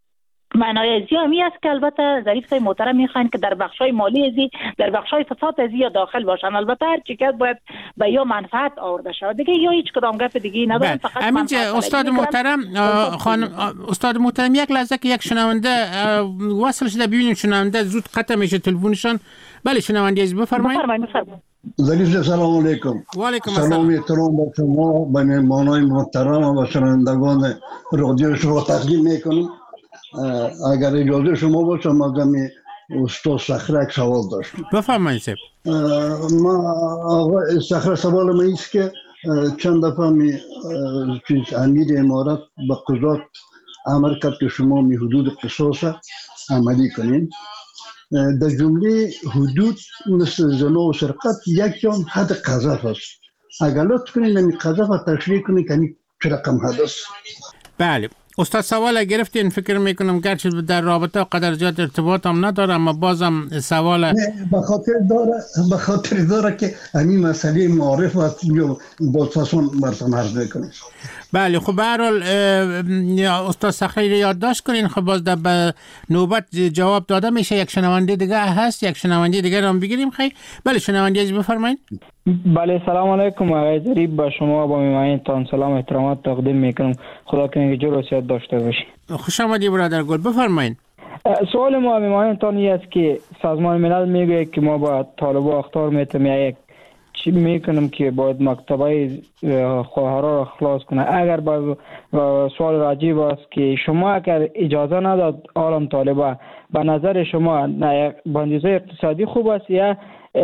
معنای ازی همی است که البته ظریف صاحب محترم میخواین که در بخشای مالی ازی در بخشای فساد ازی یا داخل باشن. البته هر چی که باید به یا منفعت آورده شود دیگه یا هیچ کدام گپ دیگه ندارن. فقط همینجا استاد محترم خانم استاد محترم یک لحظه که یک شنونده وصل شده ببینیم شنونده زود قطع میشه تلفنشون. بله شنونده عزیز بفرمایید. ظریف صاحب سلام علیکم. و علیکم السلام. سلام احترام با شما به مهمانان محترم و شنوندگان رادیو شما تقدیم میکنم. اگر اجازه شما باشه مادام استاد صخره یک سوال داشتم. بفرمایید. ما آقا صخره سوال من است که چند دفعه می چیز امیر امارات به قضات امر کرد که شما می حدود قصاص عملی کنین. در جمله حدود مثل زنا و سرقت یک جام حد قذف است. اگر لطف کنین نمی قذف تشریح کنین که چه رقم حد است؟ بله استاد سوال گرفتین. فکر میکنم گرچه در رابطه قدر زیاد ارتباط هم نداره اما بازم سوال به خاطر داره به خاطر داره که همین مسئله معارف است جو با فاصون براتون عرض میکنم. بله خب به هر حال استاد صخره یادداشت کنین. خب باز در نوبت جواب داده میشه. یک شنونده دیگه هست، یک شنونده دیگه رو بگیریم. خیلی بله شنونده عزیز بفرمایید. بله سلام علیکم آقای ظریف، با شما با میهمانتان سلام احترامات تقدیم میکنم. خدا کنه که جور و صحت داشته باشی. خوش آمدی برادر گل بفرمایید. سوال ما میهمانتان این است که سازمان ملل میگه که ما با طالبان اخطار میتیم یک چی میکنم که باید مکتبای خواهرها را خلاص کنه. اگر با سوال راجع است که شما اگر اجازه نداد عالم طالبان به نظر شما بندیزه اقتصادی خوب است یا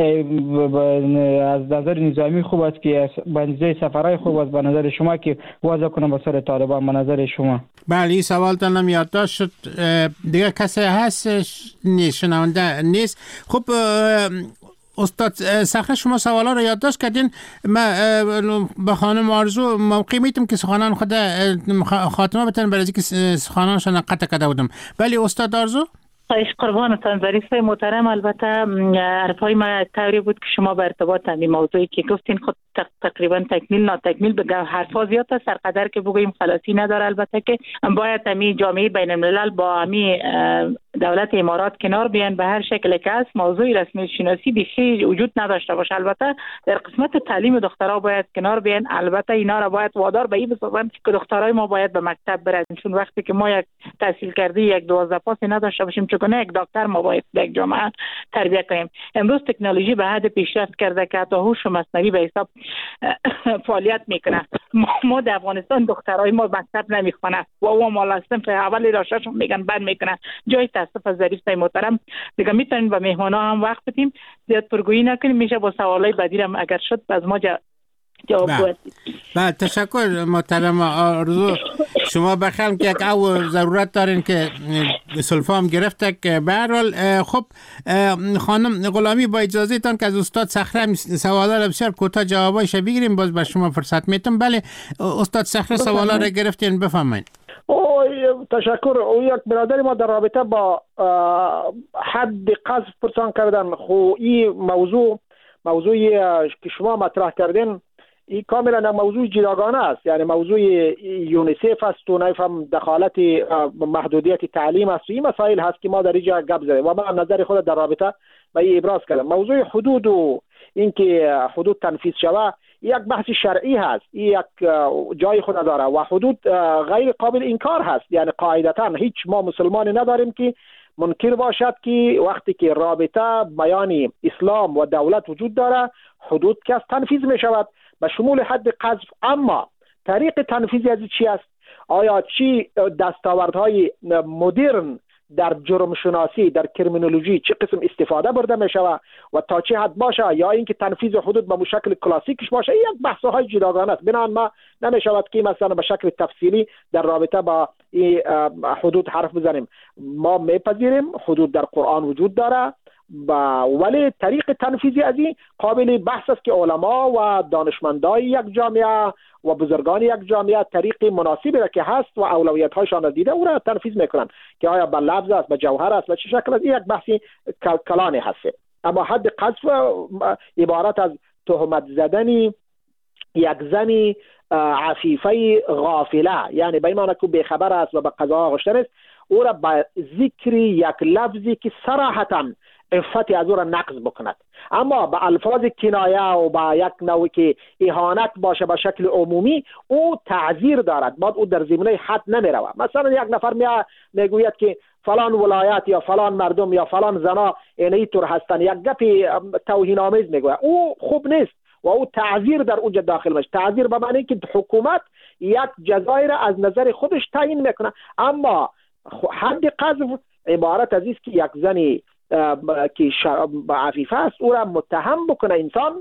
از نظر نظامی خوب است که بندیزه سفرهای خوب است به نظر شما که وضع کنه به سر طالبان به نظر شما؟ بله این سوال تنم یادداشت شد. دیگه کسی هست نیست شنونده نیست. خب استاد صخره شما سوالا رو یادداشت کردین. من به خانم آرزو موقع میتونم که سخنان خود خاتمه بتن برای که سخنانشون قطع کرده بودم. ولی استاد آرزو خواهش قربانتان ظریف محترم. البته حرفای ما طوری بود که شما به ارتباط همین موضوعی که گفتین خود تقریبا تکمیل نا تکمیل به حرفا زیاد است سرقدر که بگوییم خلاصی نداره. البته که باید همین جامعه بین الملل با همین دولت امارات کنار بیان به هر شکل که است. موضوع رسمی شناسی بیخی وجود نداشته باشه. البته در قسمت تعلیم دخترها باید کنار بیان. البته اینا را باید وادار به این بسازن که دخترای ما باید به مکتب برن، چون وقتی که ما یک تحصیل کرده یک دوازده پاس نداشته باشیم چون چگونه یک دکتر ما باید یک جامعه تربیت کنیم. امروز تکنولوژی به حد پیشرفت کرده که تا هوش مصنوعی به حساب فعالیت میکنه. ما در افغانستان دخترای ما مکتب نمیخوانه و او مال صنف اولی را ششم میگن بعد میکنه. جای تاسف از ظریف محترم دیگه میتونیم به مهمانا هم وقت بدیم، زیاد پرگویی نکنیم، میشه با سوالای بعدی هم اگر شد از ما جواب بدید. بله تشکر محترم آرزو. شما بخیر که یک او ضرورت دارین که سلفام گرفته که به هر حال خب خانم غلامی با اجازه تان که از استاد صخره سوالا را بسیار کوتاه جوابایش بگیریم باز به شما فرصت میتم. بله استاد صخره سوالا را گرفتین بفرمایید. او تشکر. او یک برادری ما در رابطه با حد قذف پرسان کردن. خو این موضوع موضوعی که شما مطرح کردین این کاملا موضوع جداگانه است، یعنی موضوع یونیسف است و نفهم دخالت محدودیت تعلیم است و این مسائل هست که ما در اینجا گپ زدیم و من نظر خود در رابطه با این ابراز کردم. موضوع حدود و اینکه حدود تنفیذ شود یک بحث شرعی هست، یک جای خود داره و حدود غیر قابل انکار هست. یعنی قاعدتا هیچ ما مسلمانی نداریم که منکر باشد که وقتی که رابطه میان اسلام و دولت وجود داره حدود که تنفیذ می شود به شمول حد قذف. اما طریق تنفیذ از چی است؟ آیا چی دستاوردهای مدرن در جرم شناسی در کرمینولوژی چه قسم استفاده برده می شود و تا چه حد باشه، یا اینکه تنفیذ حدود به شکل کلاسیکش باشه، این یک بحث های جداگانه است. بنابراین ما نمی شود که مثلا به شکل تفصیلی در رابطه با این حدود حرف بزنیم. ما میپذیریم حدود در قرآن وجود داره ولی طریق تنفیذی از این قابل بحث است که علما و دانشمندای یک جامعه و بزرگان یک جامعه طریق مناسبی را که هست و اولویت هایشان را دیده او را تنفیذ میکنن که آیا به لفظ است به جوهر است و چه شکل است. یک بحثی کلانی هست. اما حد قذف عبارت از تهمت زدنی یک زنی عفیفه غافله، یعنی به این معنی که بیخبر است و به قضا آغشته است، او را به ذکر یک لفظی که صراحتاً عفت از او را نقض بکند، اما به الفاظ کنایه و با یک نوعی که اهانت باشه به شکل عمومی او تعذیر دارد. بعد او در ضمن حد نمی رود. مثلا یک نفر می میگوید که فلان ولایت یا فلان مردم یا فلان زنا اینی طور هستند، یک گپ توهین آمیز میگوید، او خوب نیست و او تعذیر در اونجا داخل میشه. تعذیر به معنی که حکومت یک جزای را از نظر خودش تعیین میکنه. اما حد قذف عبارت از است که یک زنی که عفیفه است او را متهم بکنه انسان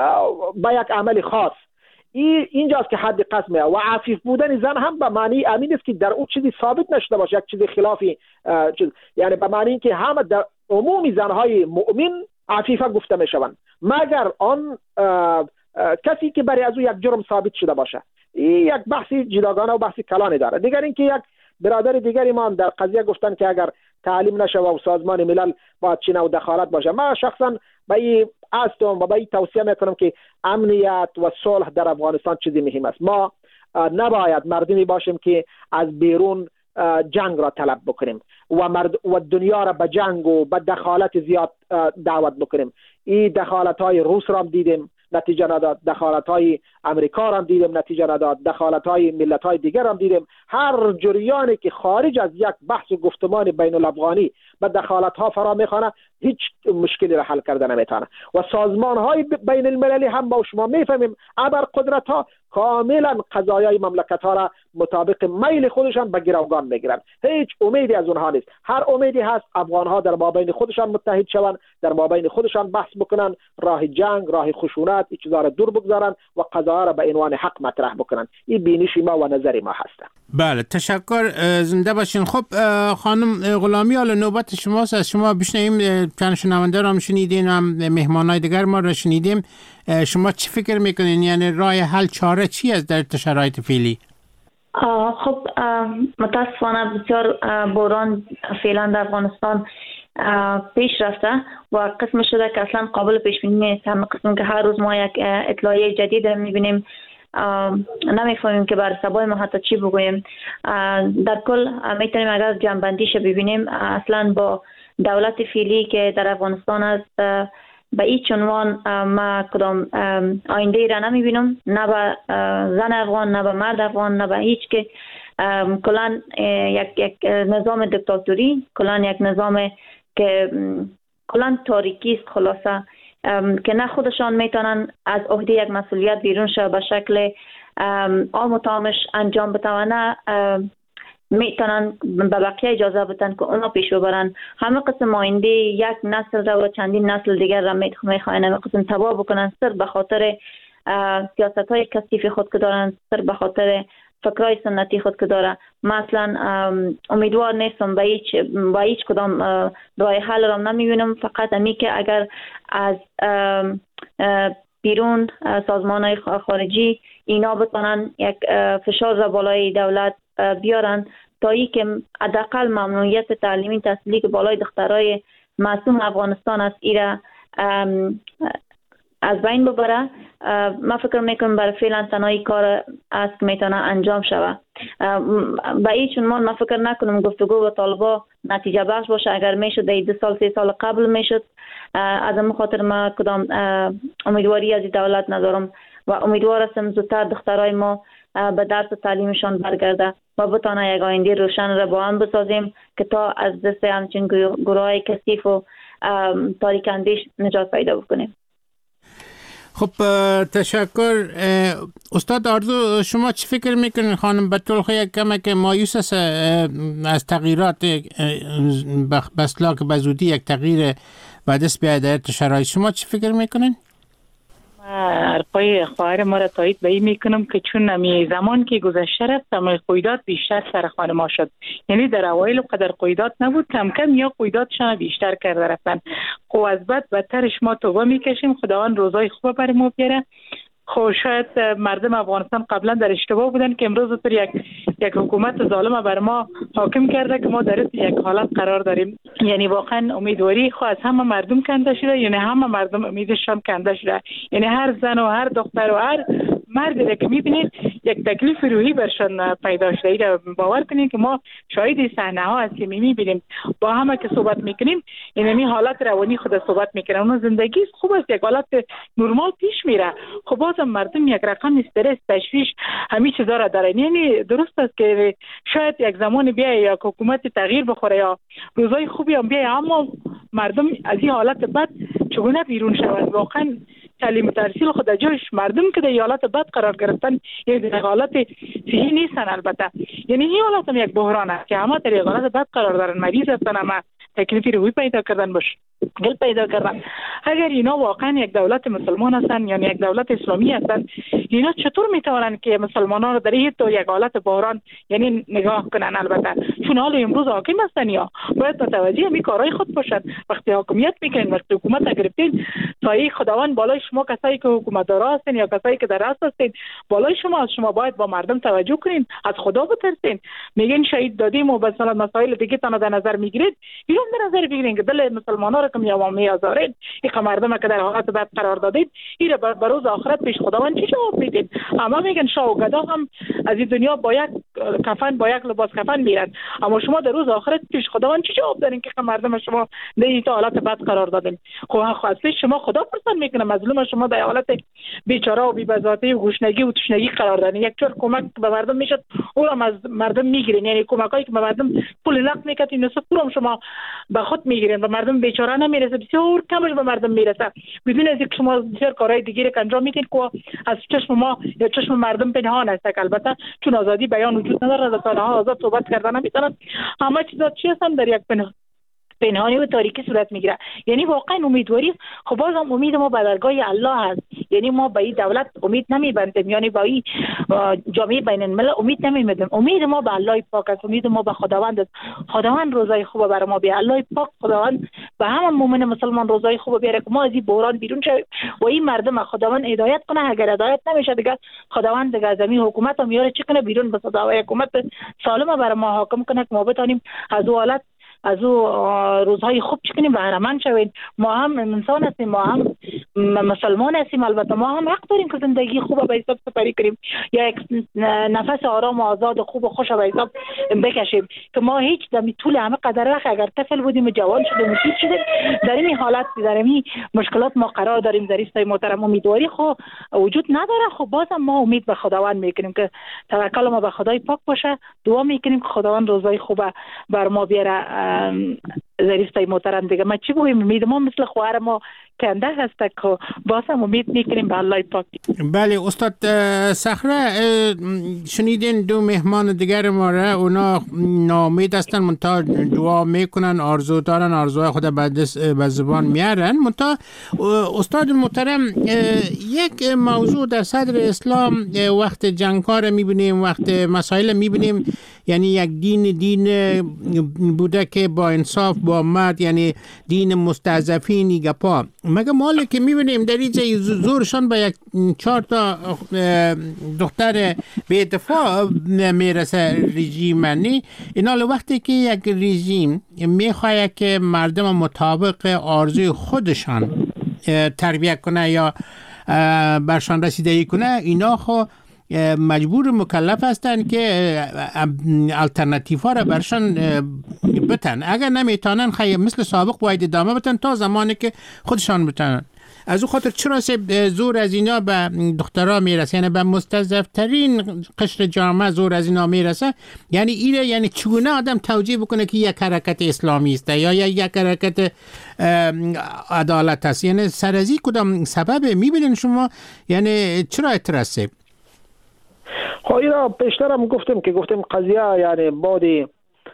با یک عمل خاص. این اینجاست که حد قذف میاد. و عفیف بودن زن هم به معنی امین است که در او چیزی ثابت نشده باشه، یک چیزی خلافی چیز. یعنی به معنی که همه در عمومی زنهای مؤمن عفیفه گفته میشوند مگر آن کسی که برای از او یک جرم ثابت شده باشه. این یک بحثی جداگانه و بحثی کلانی داره. دیگر اینکه یک برادر دیگری ما در قضیه گفتن که اگر تعلیم نشه و سازمان ملل باید چی نوع دخالت باشه. من شخصا به این هستم و به این توصیه میکنم که امنیت و صلح در افغانستان چیزی مهم است. ما نباید مردمی باشیم که از بیرون جنگ را طلب بکنیم و مرد و دنیا را به جنگ و به دخالت زیاد دعوت بکنیم. این دخالت های روس را هم دیدیم نتیجه نداد، دخالت های امریکا را هم دیدیم نتیجه نداد، دخالت های ملت های دیگر هم دیدیم. هر جریانی که خارج از یک بحث و گفتمان بین الافغانی به دخالت ها فرا میخوانه هیچ مشکلی را حل کرده نمیتونه. و سازمان های بین المللی هم با شما میفهمیم ابر قدرت ها کاملا قضایای مملکت ها را مطابق میل خودشان به گروگان میگیرن. هیچ امیدی از اونها نیست. هر امیدی هست افغان ها در مابین خودشان متحد شوند، در مابین خودشان بحث بکنن، راه جنگ، راه خشونت این چیزا را دور بگذارن و قضایا را به عنوان حق مطرح بکنن. این بینش ما و نظر ما هست. بله تشکر، زنده باشین. خب خانم غلامی حالا نوبت شماست. از شما بشنویم. چند شنونده را شنیدین و مهمانای دیگر ما را شنیدیم. شما چی فکر میکنین؟ یعنی راه حل چاره چی است در شرایط فعلی؟ خب متاسفانه بسیار بحران فعلا در افغانستان پیش رفته و قسم شده که اصلا قابل پیش بینی نیست. هم قسم که هر روز ما یک اطلاعیه جدید میبینیم، نمیفهمیم که بر سبای ما حتی چی بگوییم. در کل میتونیم اگر جنبندیش ببینیم اصلا با دولت فعلی که در افغانستان است به هیچ عنوان ما کدام آینده ای را نمیبینم، نه به زن افغان، نه به مرد افغان، نه به هیچ که کلان یک یک نظام دیکتاتوری، کلان یک نظام که کلان تاریکی است خلاصه، که نه خودشان میتونن از عهده یک مسئولیت بیرون شه به شکل عام و تامش انجام بتوانه، میتونن به بقیه اجازه بدن که اونا پیش ببرن. همه قسم آینده یک نسل را و چندین نسل دیگر را میخواین همه قسم تباه بکنن، سر به خاطر سیاست های کثیف خود که دارن، سر به خاطر فکرهای سنتی خود که داره. مثلا امیدوار نیستم به هیچ به هیچ کدام راه حل را نمیبینم، فقط امی که اگر از بیرون سازمان های خارجی اینا بتونن یک فشار را بالای دولت بیارن تا ای که حداقل ممنوعیت تعلیمی تحصیلی که بالای دخترای معصوم افغانستان است ایره از بین ببره. من فکر میکنم برای فعلا تنهایی کار است که میتونه انجام شود. به هیچ عنوان من فکر نکنم گفتگو با طالبا نتیجه بخش باشه. اگر میشد در دو سال سه سال قبل میشد. از این خاطر ما کدام امیدواری از دولت ندارم و امیدوار هستم زودتر دخترای ما به درس و تعلیمشان برگرده و بتانه یک آینده روشن را با هم بسازیم که تا از دست همچین گروهای کثیف و تاریک اندیش نجات پیدا بکنیم. خب تشکر. استاد آرزو، شما چی فکر میکنین خانم بطول خو یک کمک مایوس است از تغییرات بسلا که بزودی یک تغییر به دست بیاید در شرایط، شما چی فکر میکنین؟ ارقای خواهر ما را تایید به این میکنم که چون نمی زمان که گذشته رفت اما قیدات بیشتر سر خانه ما شد. یعنی در اوایل قدر قیدات نبود، کم کم یا قیداتشان بیشتر کرده رفتن. خب از بد بدترش ما توبه میکشیم، خداوند روزای خوب بر ما بیاره. خب شاید مردم افغانستان قبلا در اشتباه بودن که امروز پر یک یک حکومت ظالم بر ما حاکم کرده که ما در یک حالت قرار داریم. یعنی واقعا امیدواری خو از همه مردم کنده شده، یعنی همه مردم امیدشان کنده شده. یعنی هر زن و هر دختر و هر مردی که میبینید یک تکلیف روحی برشان پیدا شده. ایره باور کنید که ما شاهد صحنه ها هستیم، میبینیم با همه که صحبت میکنیم یعنی حالت روانی خود صحبت میکنیم. اون زندگی خوب است، یک حالت نرمال پیش میره. خب بازم مردم یک رقم استرس، تشویش، همه چیزا را دارن. یعنی درست است که شاید یک زمان بیای یا حکومت تغییر بخوره یا روزای خوبی هم بیای، اما مردم از این حالت بد چگونه بیرون شوند؟ واقعا تعلیم تحصیل خود جایش مردم که در حالت بد قرار گرفتن یعنی در حالت صحیح نیستن. البته یعنی این حالت هم یک بحران است که همه در حالت بد قرار دارن، مریض هستن، همه تکلیفی روحی پیدا کردن باشه گل پیدا کردن. اگر اینا واقعا یک دولت مسلمان هستن یا یک دولت اسلامی هستن، اینا چطور میتونن که مسلمانان رو در این تو یک حالت بحران یعنی نگاه کنن؟ البته چون حال امروز حاکم هستن یا باید متوجه همین کارهای خود باشن. وقتی حاکمیت میکنین، وقتی حکومت گرفتین، سایه خداوند بالای شما، کسایی که حکومت دارا هستین یا کسایی که در راست هستین بالای شما، از شما باید با مردم توجه کنین، از خدا بترسین. میگین شهید دادیم و مثلا مسائل دیگه تنها در نظر میگیرید، اینو در نظر بگیرین که دل مسلمانان رو که میاوامی آزارید، این مردم که در حالت بد قرار دادید، این به روز آخرت پیش خداوند چی جواب میدید؟ اما میگن شاه و گدا هم از این دنیا با یک کفن با یک لباس کفن میرن، اما شما در روز آخرت پیش خداوند چی جواب دارین که مردم شما در این حالت بد قرار دادین؟ خب اصلا شما خدا پرسان میکنه، مظلوم شما در حالت بیچاره و بی‌بزاتی و گشنگی و تشنگی قرار دادین. یک جور کمک به مردم میشد او را از مردم میگیرین، یعنی کمکایی که به مردم پول نقد میکردین نصف پولم شما به خود میگیرین، به مردم بیچاره نمیرسه، بسیار کمش به مردم میرسه. بدون از اینکه شما بسیار کارهای دیگه که انجام میدین که از چشم ما یا چشم مردم پنهان است. البته چون آزادی بیان وجود نداره، رسانه‌ها آزاد صحبت کردن نمیتونن، همه چیزا چی هستن در یک پنهان پنهانی و تاریکی صورت میگیره. یعنی واقعا امیدواری خب بازم امید ما به درگاه الله هست. یعنی ما به این دولت امید نمیبندیم، یعنی با این جامعه بین الملل امید نمیبندیم. امید ما به الله پاک است، امید ما به خداوند است. خداوند روزای خوب برای ما بیاره، الله پاک خداوند به همه مؤمن مسلمان روزای خوب بیاره که ما از این بحران بیرون شویم و این مردم خداوند هدایت کنه. اگر هدایت نمیشه دیگه خداوند دیگه زمین حکومت هم میاره چه کنه بیرون، به صدا حکومت سالم برای ما حاکم کنه که ما بتونیم از حالت از او روزهای خوب چکنیم بهره مند شوید. ما هم انسان هستیم، ما هم مسلمان هستیم، البته ما هم حق داریم که زندگی خوب به حساب سپری کنیم یا یک نفس آرام و آزاد و خوب و خوش به حساب بکشیم که ما هیچ دمی طول همه قدر وقت اگر طفل بودیم و جوان شدیم و چیز شدیم در این حالت در این مشکلات ما قرار داریم. در این محترم امیدواری خو وجود نداره، خب بازم ما امید به خداوند میکنیم که توکل ما به خدای پاک باشه. دعا میکنیم که خداوند روزای خوب بر ما بیاره. زریستای محترم دیگه ما چی بگویم؟ امید ما مثل خواهر ما کنده هست که بازم امید میکنیم به الله پاک. بله استاد صخره، شنیدین دو مهمان دیگر ما را، اونا ناامید هستن منتها دعا میکنن، آرزو دارن، آرزوهای خود به زبان میارن. منتها استاد محترم، یک موضوع در صدر اسلام وقت جنگ‌ها را میبینیم، وقت مسائل میبینیم، یعنی یک دین دین بوده که با انصاف با مرد، یعنی دین مستضعفین گپا. مگه مالی که میبینیم در اینجا زورشان به یک چهار تا دختر به اتفاق میرسه رژیم نی. اینا وقتی که یک رژیم میخواه که مردم مطابق آرزوی خودشان تربیت کنه یا برشان رسیدگی کنه، اینا خو مجبور مکلف هستن که الٹرناتیو ها را برشان بتن. اگر نمیتونن خیلی مثل سابق باید ادامه بتن تا زمانی که خودشان بتنن. از او خاطر چرا زور از اینا به دخترها میرسه، یعنی به مستضعف ترین قشر جامعه زور از اینا میرسه؟ یعنی ایره، یعنی چگونه آدم توجیه بکنه که یک حرکت اسلامی است یا یک حرکت عدالت است؟ یعنی سرازی کدام سبب میبینین شما؟ یعنی چرا اترسه؟ خب اینا پیشترم گفتم که گفتم قضیه یعنی بعد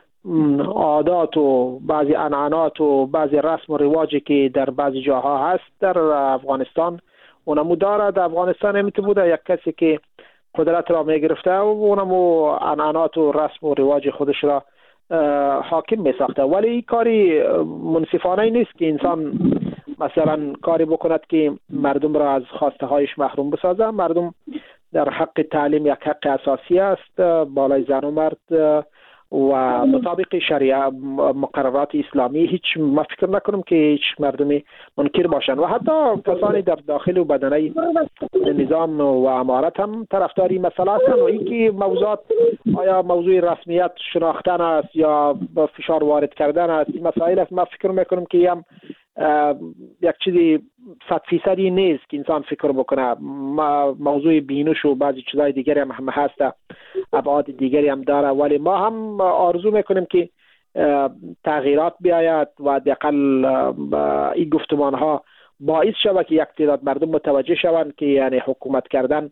عادات و بعضی عنعنات و بعضی رسم و رواجی که در بعضی جاها هست در افغانستان اونمو داره. در افغانستان همیت بوده یک کسی که قدرت را میگرفته و اونمو عنعنات و رسم و رواج خودش را حاکم میساخته. ولی این کاری منصفانه نیست که انسان مثلا کاری بکند که مردم را از خواسته هایش محروم بسازه. مردم در حق تعلیم یک حق اساسی است بالای زن و مرد و مطابق شریعه مقررات اسلامی. هیچ ما فکر نکنم که هیچ مردمی منکر باشند و حتی کسانی در داخل و بدنه نظام و امارت هم طرفداری مسئله هستند. و اینکه موضوعات آیا موضوع رسمیت شناختن است یا فشار وارد کردن است، مسائل است. ما فکر میکنم که هم یک چیزی صد فیصدی نیست که انسان فکر بکنه. موضوع بینش و بعضی چیزای دیگری هم, هم هست، ابعاد دیگری هم داره. ولی ما هم آرزو میکنیم که تغییرات بیاید و حداقل این گفتمان ها باعث شود که یک تعداد مردم متوجه شوند که یعنی حکومت کردن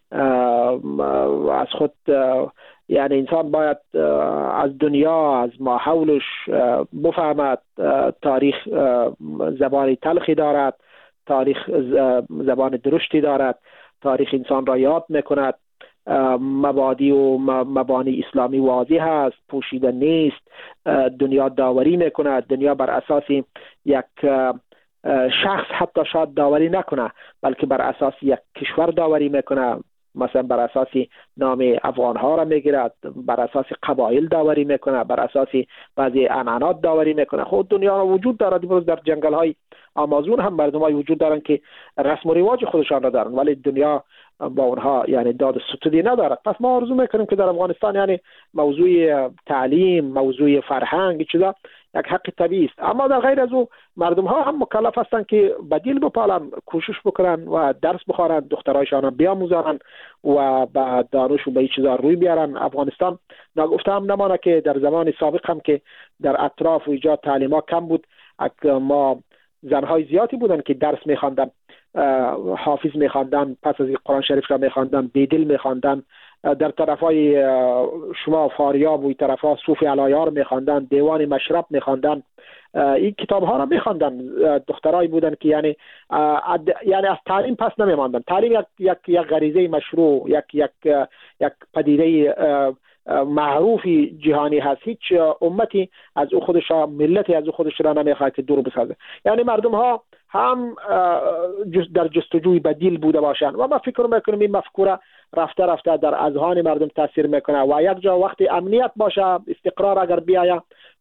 از خود، یعنی انسان باید از دنیا از ما حولش بفهمد تاریخ زبان تلخی دارد، تاریخ زبان درشتی دارد، تاریخ انسان را یاد میکند، مبادی و مبانی اسلامی واضح است، پوشیده نیست. دنیا داوری میکند، دنیا بر اساس یک شخص حتی شاید داوری نکنه بلکه بر اساس یک کشور داوری میکنه. مثلا بر اساس نام افغان ها را میگیرد، بر اساس قبایل داوری میکنه، بر اساس بعضی عنعنات داوری میکنه. خود دنیا را وجود دارد. امروز در جنگل های آمازون هم مردم های وجود دارن که رسم و رواج خودشان را دارن ولی دنیا با اونها یعنی داد ستودی ندارد. پس ما آرزو میکنیم که در افغانستان یعنی موضوع تعلیم، موضوع فرهنگ چیزا یک حق طبیعی است. اما در غیر از او مردم ها هم مکلف هستند که بدیل بپالن، کوشش بکنن و درس بخوانن، دخترایشان بیاموزن و به دانش و به این چیزا روی بیارن. افغانستان نگفته هم نمانه که در زمان سابق هم که در اطراف و ایجاد تعلیم ها کم بود، ما زنهای زیادی بودن که درس میخواندن، حافظ میخواندن، پس از قرآن شریف را میخواندن، بیدل میخواندن. در طرفای شما فاریاب و طرفا صوفی علایار میخواندن، دیوان مشرب میخواندن، این کتاب ها را میخواندن. دخترایی بودن که یعنی یعنی از تعلیم پس نمیماندن. تعلیم یک یک یک غریزه مشروع، یک یک یک پدیده معروفی جهانی هست. هیچ امتی از او خودش، ملتی از او خودش را نمیخواد که دور بسازه. یعنی مردم ها هم در جستجوی بدیل بوده باشند و ما فکر میکنیم این مفکوره رفته رفته در اذهان مردم تاثیر میکنه و یک جا وقتی امنیت باشه، استقرار اگر بیاید،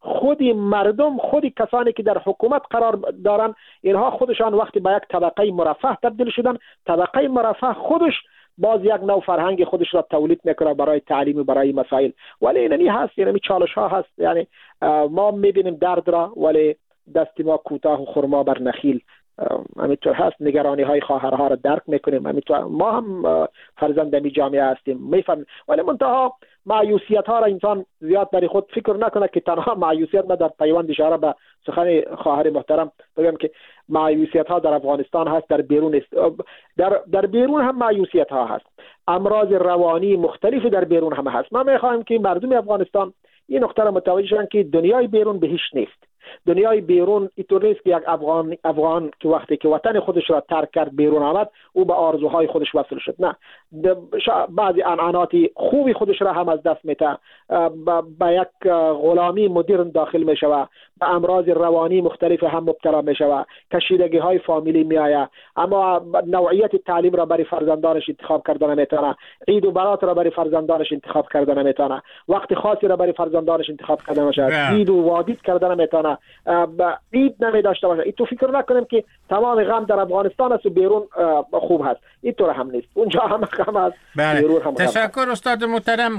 خودی مردم، خودی کسانی که در حکومت قرار دارن، اینها خودشان وقتی به یک طبقه مرفه تبدیل شدن، طبقه مرفه خودش باز یک نوع فرهنگ خودش را تولید میکنه برای تعلیم و برای مسائل. ولی اینمی هست، اینمی چالش ها هست. یعنی ما میبینیم درد را ولی دست ما کوتاه و خرما بر نخیل. همینطور هست، نگرانی های خواهرها را درک میکنیم، همینطور ما هم فرزند می جامعه هستیم میفهمیم، ولی منتها مایوسیت ها را انسان زیاد در خود فکر نکنه که تنها مایوسیت. ما در پیوند اشاره به سخن خواهر محترم بگم که مایوسیت ها در افغانستان هست، در بیرون است. در در بیرون هم مایوسیت ها هست، امراض روانی مختلفی در بیرون هم هست. ما میخوایم که مردم افغانستان این نکته را متوجه شوند که دنیای بیرون بهشت نیست. دنیای بیرون اینطور نیست که یک افغان افغان که وقتی که وطن خودش را ترک کرد بیرون آمد او به آرزوهای خودش وصل شد. نه، بعضی عنعنات خوبی خودش را هم از دست میده، به یک غلامی مدرن داخل میشود، به امراض روانی مختلف هم مبتلا میشود، کشیدگی های فامیلی میآید، اما نوعیت تعلیم را برای فرزندانش انتخاب کردن نمیتونه، عید و برات را برای فرزندانش انتخاب کردن نمیتونه، وقت خاصی را برای فرزندانش انتخاب کردن نمیشه، عید و وادید کردن نمیتونه، عید نمی داشته باشه. این تو فکر نکنیم که تمام غم در افغانستان است و بیرون خوب هست، اینطور هم نیست. اونجا هم غم است، بیرون هم غم. تشکر استاد محترم.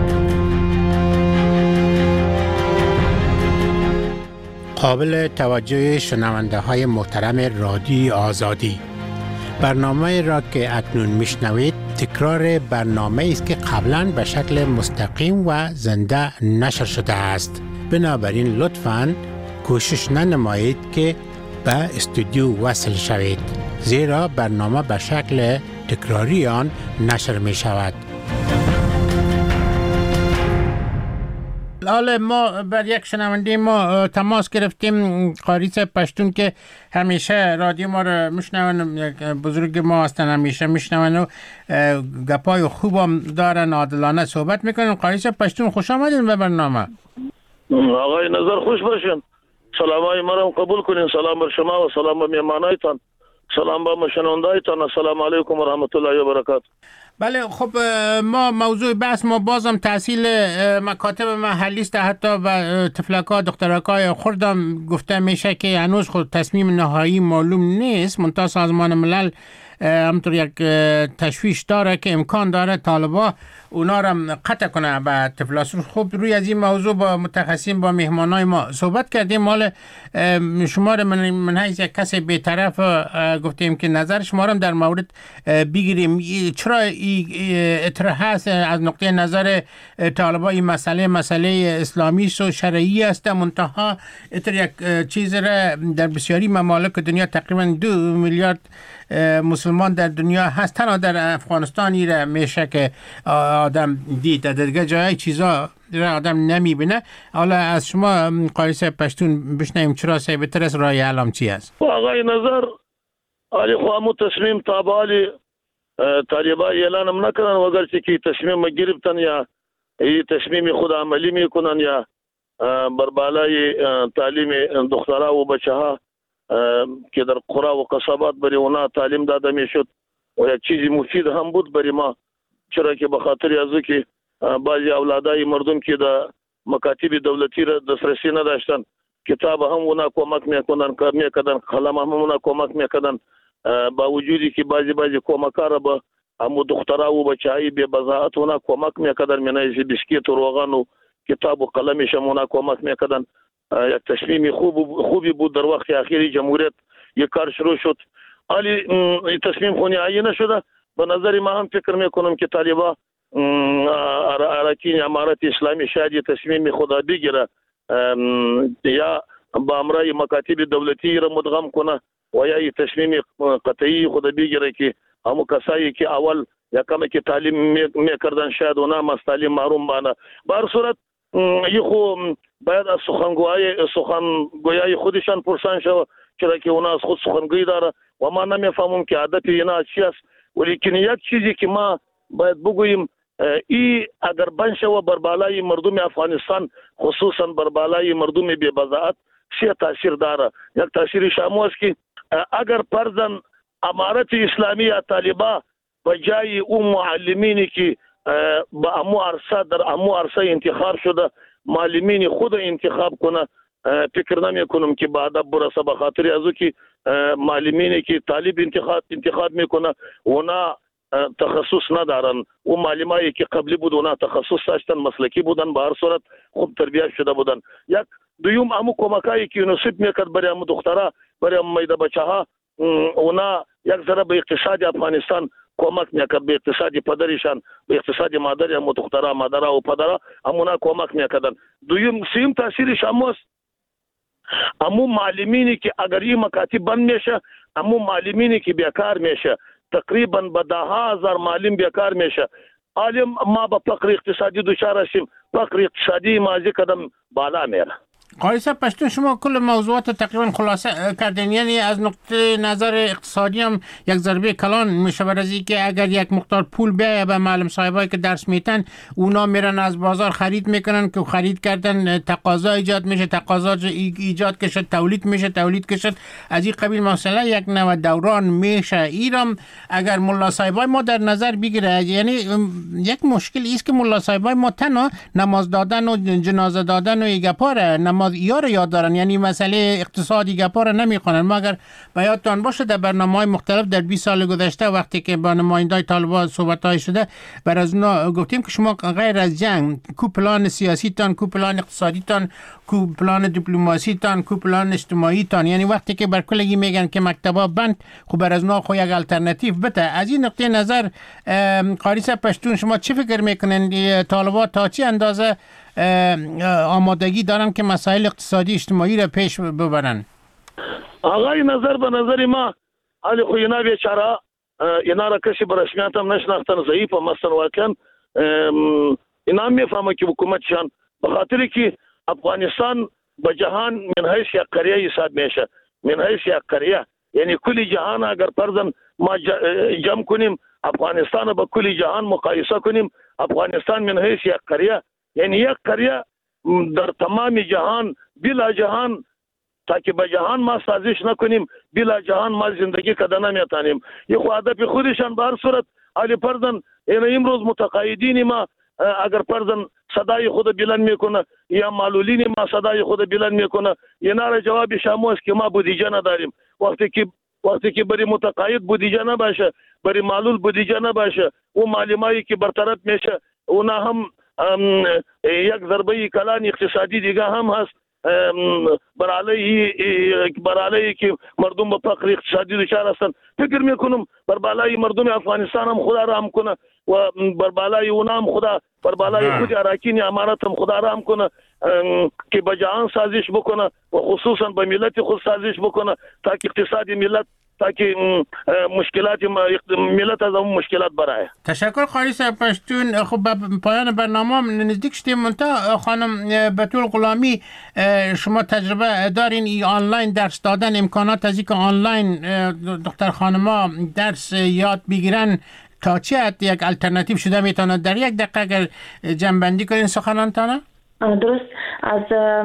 قابل توجه شنونده های محترم رادیو آزادی، برنامه را که اکنون میشنوید تکرار برنامه است که قبلا به شکل مستقیم و زنده نشر شده است. بنابراین لطفاً کوشش ننمایید که به استودیو وصل شوید، زیرا برنامه به شکل تکراری آن نشر می شود. حالا ما بر یک شنونده ما تماس گرفتیم، قاریس پشتون که همیشه رادیو ما رو میشنون، بزرگ ما هستن، همیشه میشنون و گپای خوب هم دارن، عادلانه صحبت میکنن. قاریس پشتون خوش آمدین به برنامه. آقای نظر خوش باشین، سلامای مرا قبول کنین. سلام بر شما و سلام به میهمانایتان، سلام به شنوندایتان. السلام علیکم و رحمت الله و برکاته. بله، خب ما موضوع بحث ما بازم تحصیل مکاتب محلی است، حتی به تفلک‌ها دخترک‌های خردم گفته میشه که هنوز خود تصمیم نهایی معلوم نیست. منتها سازمان ملل همطور یک تشویش داره که امکان داره طالبا اونا را قطع کنه به تفلاس. خب روی از این موضوع با متخصصین، با مهمانای ما صحبت کردیم. مال شما را من, من حیث یک کس بی‌طرف گفتیم که نظر شما را در مورد بگیریم. چرا اطراح هست از نقطه نظر طالبا این مسئله مسئله اسلامی و شرعی است، منتها اطراح یک چیز را در بسیاری ممالک دنیا، تقریبا دو میلیارد مسلمان در دنیا هست، تنها در افغانستان ایره میشه که آدم دید، در دیگه جای چیزا آدم نمیبینه. حالا از شما قاریس پشتون بشنیم چرا سیبتر از رای علام چی است؟ آقای نظر علی خوامو تصمیم تابالی طالبا اعلانم نکنن، وگرچه که تصمیم گرفتن یا ای تصمیم خود عملی میکنن یا بر بالای تعلیم دخترها و بچه ها که در قرى و قصبات برای اونا تعلیم داده میشد و یک چیزی مفید هم بود برای ما، چرا که به خاطر از که بعضی اولادای مردم که در مکاتب دولتی را دسترسی نداشتن، کتاب هم اونا کمک میکنن، کار میکردن، قلم هم اونا کمک میکردن، با وجودی که بعضی بعضی کمکارا به همو دخترها و بچهای بی بضاعت اونا کمک میکردن، منایزی بسکیت و روغن و کتاب و قلمش هم اونا کمک میکردن. یک تصمیم خوب خوبی بود. در وقت اخیری جمهوریت یک کار شروع شد، ولی تصمیم خونی عین نشده. به نظر ما هم فکر میکنم که طالبا اراکین امارت اسلامی شاید تصمیم خدا بگیره یا با امرای مکاتب دولتی را مدغم کنه و یا تصمیم قطعی خدا بگیره که همو کسایی که اول یا کمی که تعلیم میکردن شاید اونا از تعلیم محروم بانه. به هر صورت یخو باید از سخنگوهای سخنگویای خودشان پرسان شود، چرا که اونا از خود سخنگوی داره و ما نمیفهمم که عادت اینا چی است. ولیکن یک چیزی که ما باید بگوییم، ای اگر بن شود بر بالای مردم افغانستان، خصوصا بر بالای مردم بی بضاعت، چه تاثیر داره. یک تاثیر شامو است که اگر پرزن امارت اسلامی یا طالبا به جای اون معلمینی که با امو عرصه در امو عرصه انتخاب شده معلمین خود انتخاب کنه. فکر نمی کنم که با ادب برسه، به خاطر از که معلمینی که طالب انتخاب انتخاب میکنه اونا تخصص ندارن، و معلمایی که قبلی بود اونا تخصص داشتن، مسلکی بودن، به هر صورت خوب تربیت شده بودن. یک دویم امو کمکایی که یونیسف میکرد برای امو دخترها، برای امو میده بچه ها، اونا یک ذره به اقتصاد افغانستان کمک میکرد، به اقتصاد پدرشان، به اقتصاد مادر امو دخترها، مادرها و پدرها امونا کمک میکردن. دویم سیم تاثیرش امو امو معلمینی که اگر این مکاتب بند میشه، امو معلمینی که بیکار میشه، تقریبا به ده هزار معلم بیکار میشه. عالم ما به فقر اقتصادی دچار شیم، فقر اقتصادی مازی قدم بالا میره. قاری صاحب پشتون شما کل موضوعات تقریبا خلاصه کردین، یعنی از نقطه نظر اقتصادی هم یک ضربه کلان میشه بر از که اگر یک مقدار پول بیایه به معلم صاحبایی که درس میتن، اونا میرن از بازار خرید میکنن که خرید کردن تقاضا ایجاد میشه، تقاضا ایجاد کشد، تولید میشه، تولید کشد، از این قبیل مسئله یک نوع دوران میشه. ایرام اگر ملا صاحبای ما در نظر بگیره، یعنی یک مشکل است که ملا صاحبای ما تنها نماز دادن و جنازه دادن و ایگپاره نماز یار یاد دارن، یعنی مسئله اقتصادی گپا را نمیخوانن. ما اگر به یادتان باشه در برنامه‌های مختلف در بیست سال گذشته وقتی که با نمایندای طالبان صحبت‌های شده، بر از اونا گفتیم که شما غیر از جنگ کو پلان سیاسی تان، کو پلان اقتصادی تان، کو پلان دیپلماسی تان، کو پلان اجتماعی تان، یعنی وقتی که بر کلگی میگن که مکتبا بند، خب بر از اونا خو یک الټرناتیو بده. از این نقطه نظر قاری صاحب پشتون شما چی فکر میکنن طالبان تا چه اندازه آمادگی دارن که مسائل اقتصادی اجتماعی را پیش ببرن؟ آقای نظر به نظر ما علی خو اینا بیچاره اینا را کسی به رسمیت هم نشناختن، ضعیف هم هستن واقعا. اینا میفهمه که حکومتشان به خاطر که افغانستان به جهان من حیث یک قریه حساب میشه، من حیث یک قریه، یعنی کل جهان اگر فرضاً ما جمع کنیم افغانستان با کل جهان مقایسه کنیم، افغانستان من حیث یک قریه، یعنی یک قریه در تمام جهان بلا جهان، تا که به جهان ما سازش نکنیم بلا جهان ما زندگی کده نمیتانیم. یه خو هدف خودشان به هر صورت علی فرزن این امروز متقاعدین ما اگر فرزن صدای خود بلند میکنه یا معلولین ما صدای خود بلند میکنه، اینا را جواب شامو است که ما بودجه نداریم. وقتی که وقتی که برای متقاعد بودجه نباشه، برای معلول بودجه نباشه، و معلمایی که برطرف میشه اونا هم یک ضربه کلان اقتصادی دیگه هم هست برای برای که مردم به فقر اقتصادی دچار هستن. فکر میکنم بر بالای مردم افغانستان هم خدا رحم کنه و بر بالای اونا هم خدا بر بالای خود اراکین امارات هم خدا رحم کنه که به جهان سازش بکنه و خصوصا به ملت خود سازش بکنه تا که اقتصادی ملت تاکه مشکلات ملت از اون مشکلات برای. تشکر قاری صاحب پشتون. خب پایان برنامه نزدیک شدیم. منتها خانم بتول غلامی شما تجربه دارین ای آنلاین درس دادن، امکانات از اینکه آنلاین دختر خانما درس یاد بگیرن تا چه حد یک الټرناتیو شده میتونه؟ در یک دقیقه اگر جنبندی کنین سخنانتانه. درست. از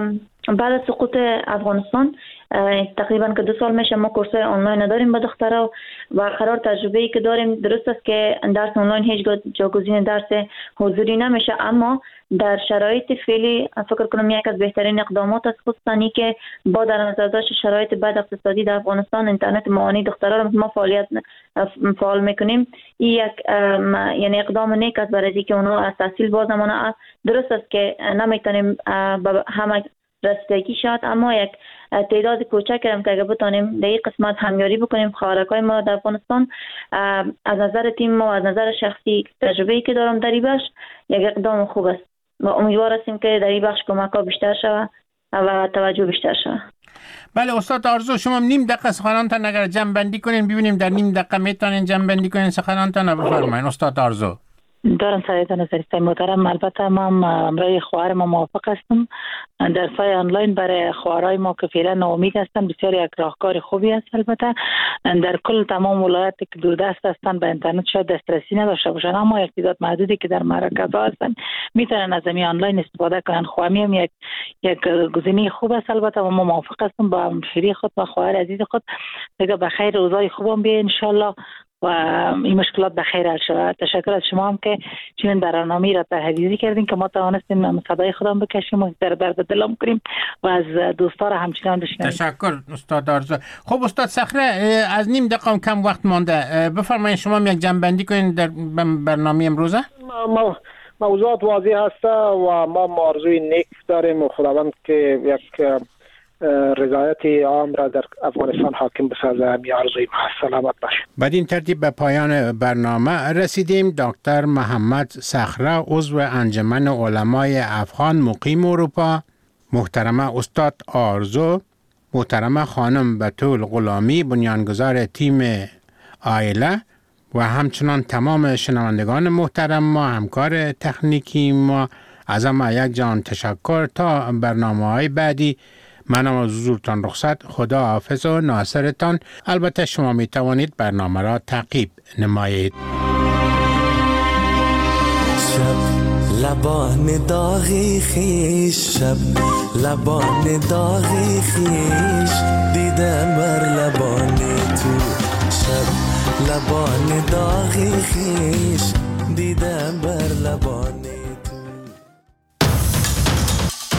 بعد از سقوط افغانستان تقریبا که دو سال میشه ما کورسای آنلاین نداریم با دخترها و قرار تجربه ای که داریم درست است که درس آنلاین هیچ جاگزین درس حضوری نمیشه، اما در شرایط فعلی فکر کنم یک از بهترین اقدامات است، خصوصا که با در نظر داشت شرایط بد اقتصادی در افغانستان اینترنت معانی دخترها رو ما فعالیت فعال میکنیم. این یک یعنی اقدام نیک است برای اینکه اونها از تحصیل بازمانه. درست است که نمیتونیم همه رسیدگی شد، اما یک تعداد کوچک هم که اگه بتانیم در این قسمت همیاری بکنیم خواهرکای ما در افغانستان، از نظر تیم ما و از نظر شخصی تجربه‌ای که دارم در این بخش یک اقدام خوب است و امیدوار هستیم که در این بخش کمک‌ها بیشتر شود و توجه بیشتر شود. بله استاد آرزو، شما نیم دقیقه سخنانتان اگر جمع بندی کنین ببینیم در نیم دقیقه میتونین جمع بندی کنین سخنانتان. بفرمایید استاد آرزو. دارم سعادت نظری محترم، البته ما امرای خواهر ما موافق هستم. درس‌های آنلاین برای خواهرای ما که فعلا ناامید هستن بسیار یک راهکار خوبی است. البته در کل تمام ولایاتی که دوردست هستن به اینترنت شاید دسترسی نداشته باشن، اما یک تعداد محدودی که در مراکزها هستن میتونن از این آنلاین استفاده کنن. خواهمی هم یک یک گزینه خوب است. البته ما موافق هستم با همشیری خود و خواهر عزیز خود دیگه به خیر روزای خوبم بیه ان شاء الله و این مشکلات به خیر حل شود. تشکر از شما هم که چنین برنامه‌ای را تهیه کردین که ما توانستیم صدای خودمون بکشیم و در درد دلم کنیم و از دوستا را همچنان بشنویم. تشکر استاد آرزو. خب استاد صخره، از نیم دقیقه کم وقت مانده، بفرمایید شما یک جنبندی کنین در برنامه امروزه. ما موضوعات واضح هست و ما آرزوی نیک داریم و خداوند که یک رضایت عام را در افغانستان حاکم بسازه. می آرزوی ما سلامت باشه. بدین ترتیب به پایان برنامه رسیدیم. دکتر محمد صخره، عضو انجمن علمای افغان مقیم اروپا، محترمه استاد آرزو، محترمه خانم بتول غلامی، بنیانگذار تیم عائله و همچنان تمام شنوندگان محترم ما، همکار تکنیکی ما، از همه یک جان تشکر. تا برنامه‌های بعدی من از حضورتان رخصت. خدا حافظ و ناصرتان. البته شما می توانید برنامه را تعقیب نمایید. شب لبان داغی خیش، شب لبان داغی خیش، دیدم بر لبان تو. شب لبان داغی خیش، دیدم بر لبان